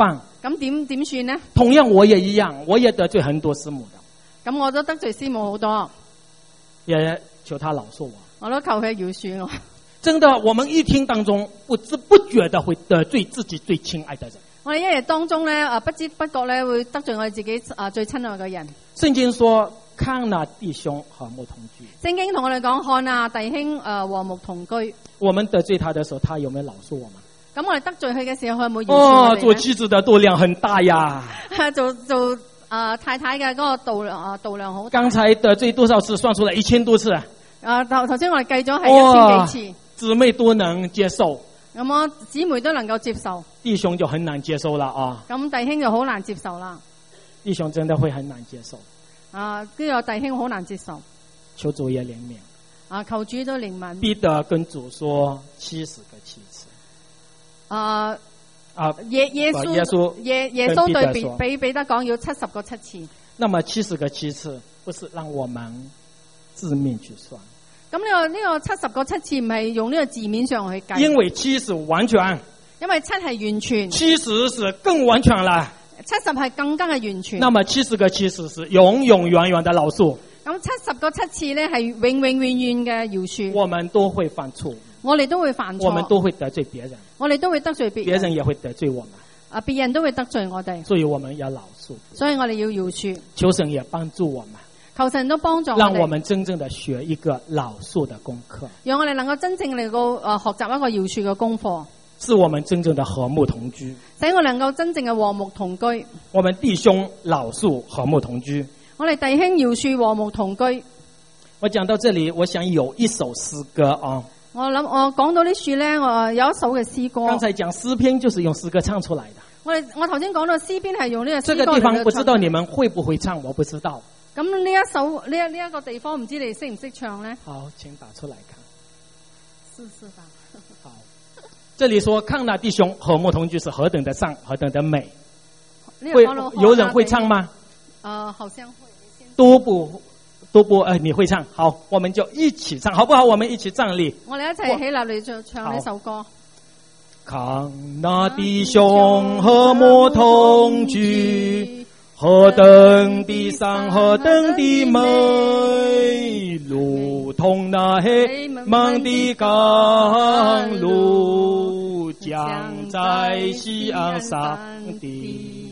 咁點點算呢？ 同樣我也一樣，我也得罪很多師母的。 咁我都得罪師母好多， 也求他饒恕我。 我都求佢饒恕我。 真的，我們一天當中不知不覺的會得罪自己最親愛的人。 我哋一日當中咧，啊不知不覺咧會得罪我哋自己啊最親愛嘅人。 聖經說，看那弟兄和睦同居。 聖經同我哋講，看啊弟兄誒和睦同居。 我們得罪他的時候，他有沒有饒恕我們？ 咁我哋得罪佢嘅時候，佢有冇饒恕我哋？ 哦，做妻子的度量很大呀。 做做啊、呃、太太嘅嗰個度量啊度量好大。 剛才得罪多少次？算出來一千多次。 啊頭頭先我哋計咗係一千幾次。 姊妹都能接受。 咁我姊妹都能夠接受。 弟兄就很難接受啦啊。 咁弟兄就好難接受啦。 弟兄真的會很難接受。 啊，跟住弟兄好難接受。 求主也憐憫。 啊，求主都憐憫。 彼得跟主說七十個七次。 啊啊， 耶耶穌耶穌耶耶穌對比比彼得講要七十個七次。 那麼七十個七次不是讓我們字面去算。 咁呢個呢個七十個七次唔係用呢個字面上去計。 因為七是完全。 因為七係完全。 七十是更完全啦。 七十係更加嘅完全。 那麼七十個七十是永永遠遠的饒恕。 咁七十個七次咧係永永遠遠嘅饒恕。 我們都會犯錯。 我哋都會犯錯。 我們都會得罪別人。 我哋都會得罪別人。 別人也會得罪我們。 啊，別人都會得罪我哋。 所以我們要饒恕。 所以我哋要饒恕。 求神也幫助我們。 求神都幫助我哋。 讓我們真正的學一個饒恕的功課。 讓我哋能夠真正嚟到誒學習一個饒恕嘅功課。 是我們真正的和睦同居。 使我能夠真正嘅和睦同居。 我們弟兄饒恕和睦同居。 我哋弟兄饒恕和睦同居。 我講到這裏，我想有一首詩歌啊。 我諗我講到呢處咧，我有一首嘅詩歌。 剛才講詩篇就是用詩歌唱出來的。 我哋我頭先講到詩篇係用呢個詩歌。 這個地方不知道你們會不會唱，我不知道。 咁呢一首呢一呢一個地方唔知你哋識唔識唱咧？ 好，請打出來看。 試試吧。 好，這裏說看那弟兄和睦同居是何等的善，何等的美。會有人會唱嗎？ 呃，好像會。 都不都不，呃，你會唱，好，我們就一起唱，好不好？我們一起站立。 我哋一齊起立嚟就唱呢首歌。 看那弟兄和睦同居，何等的善，何等的美，如同那黑茫的甘露，降在錫安山地。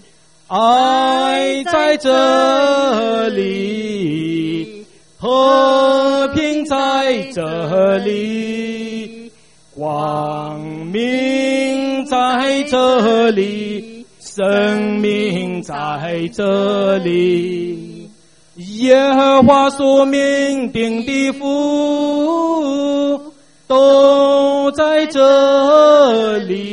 愛在這裏，和平在這裏，光明在這裏，生命在這裏。耶和華所命定的福都在這裏。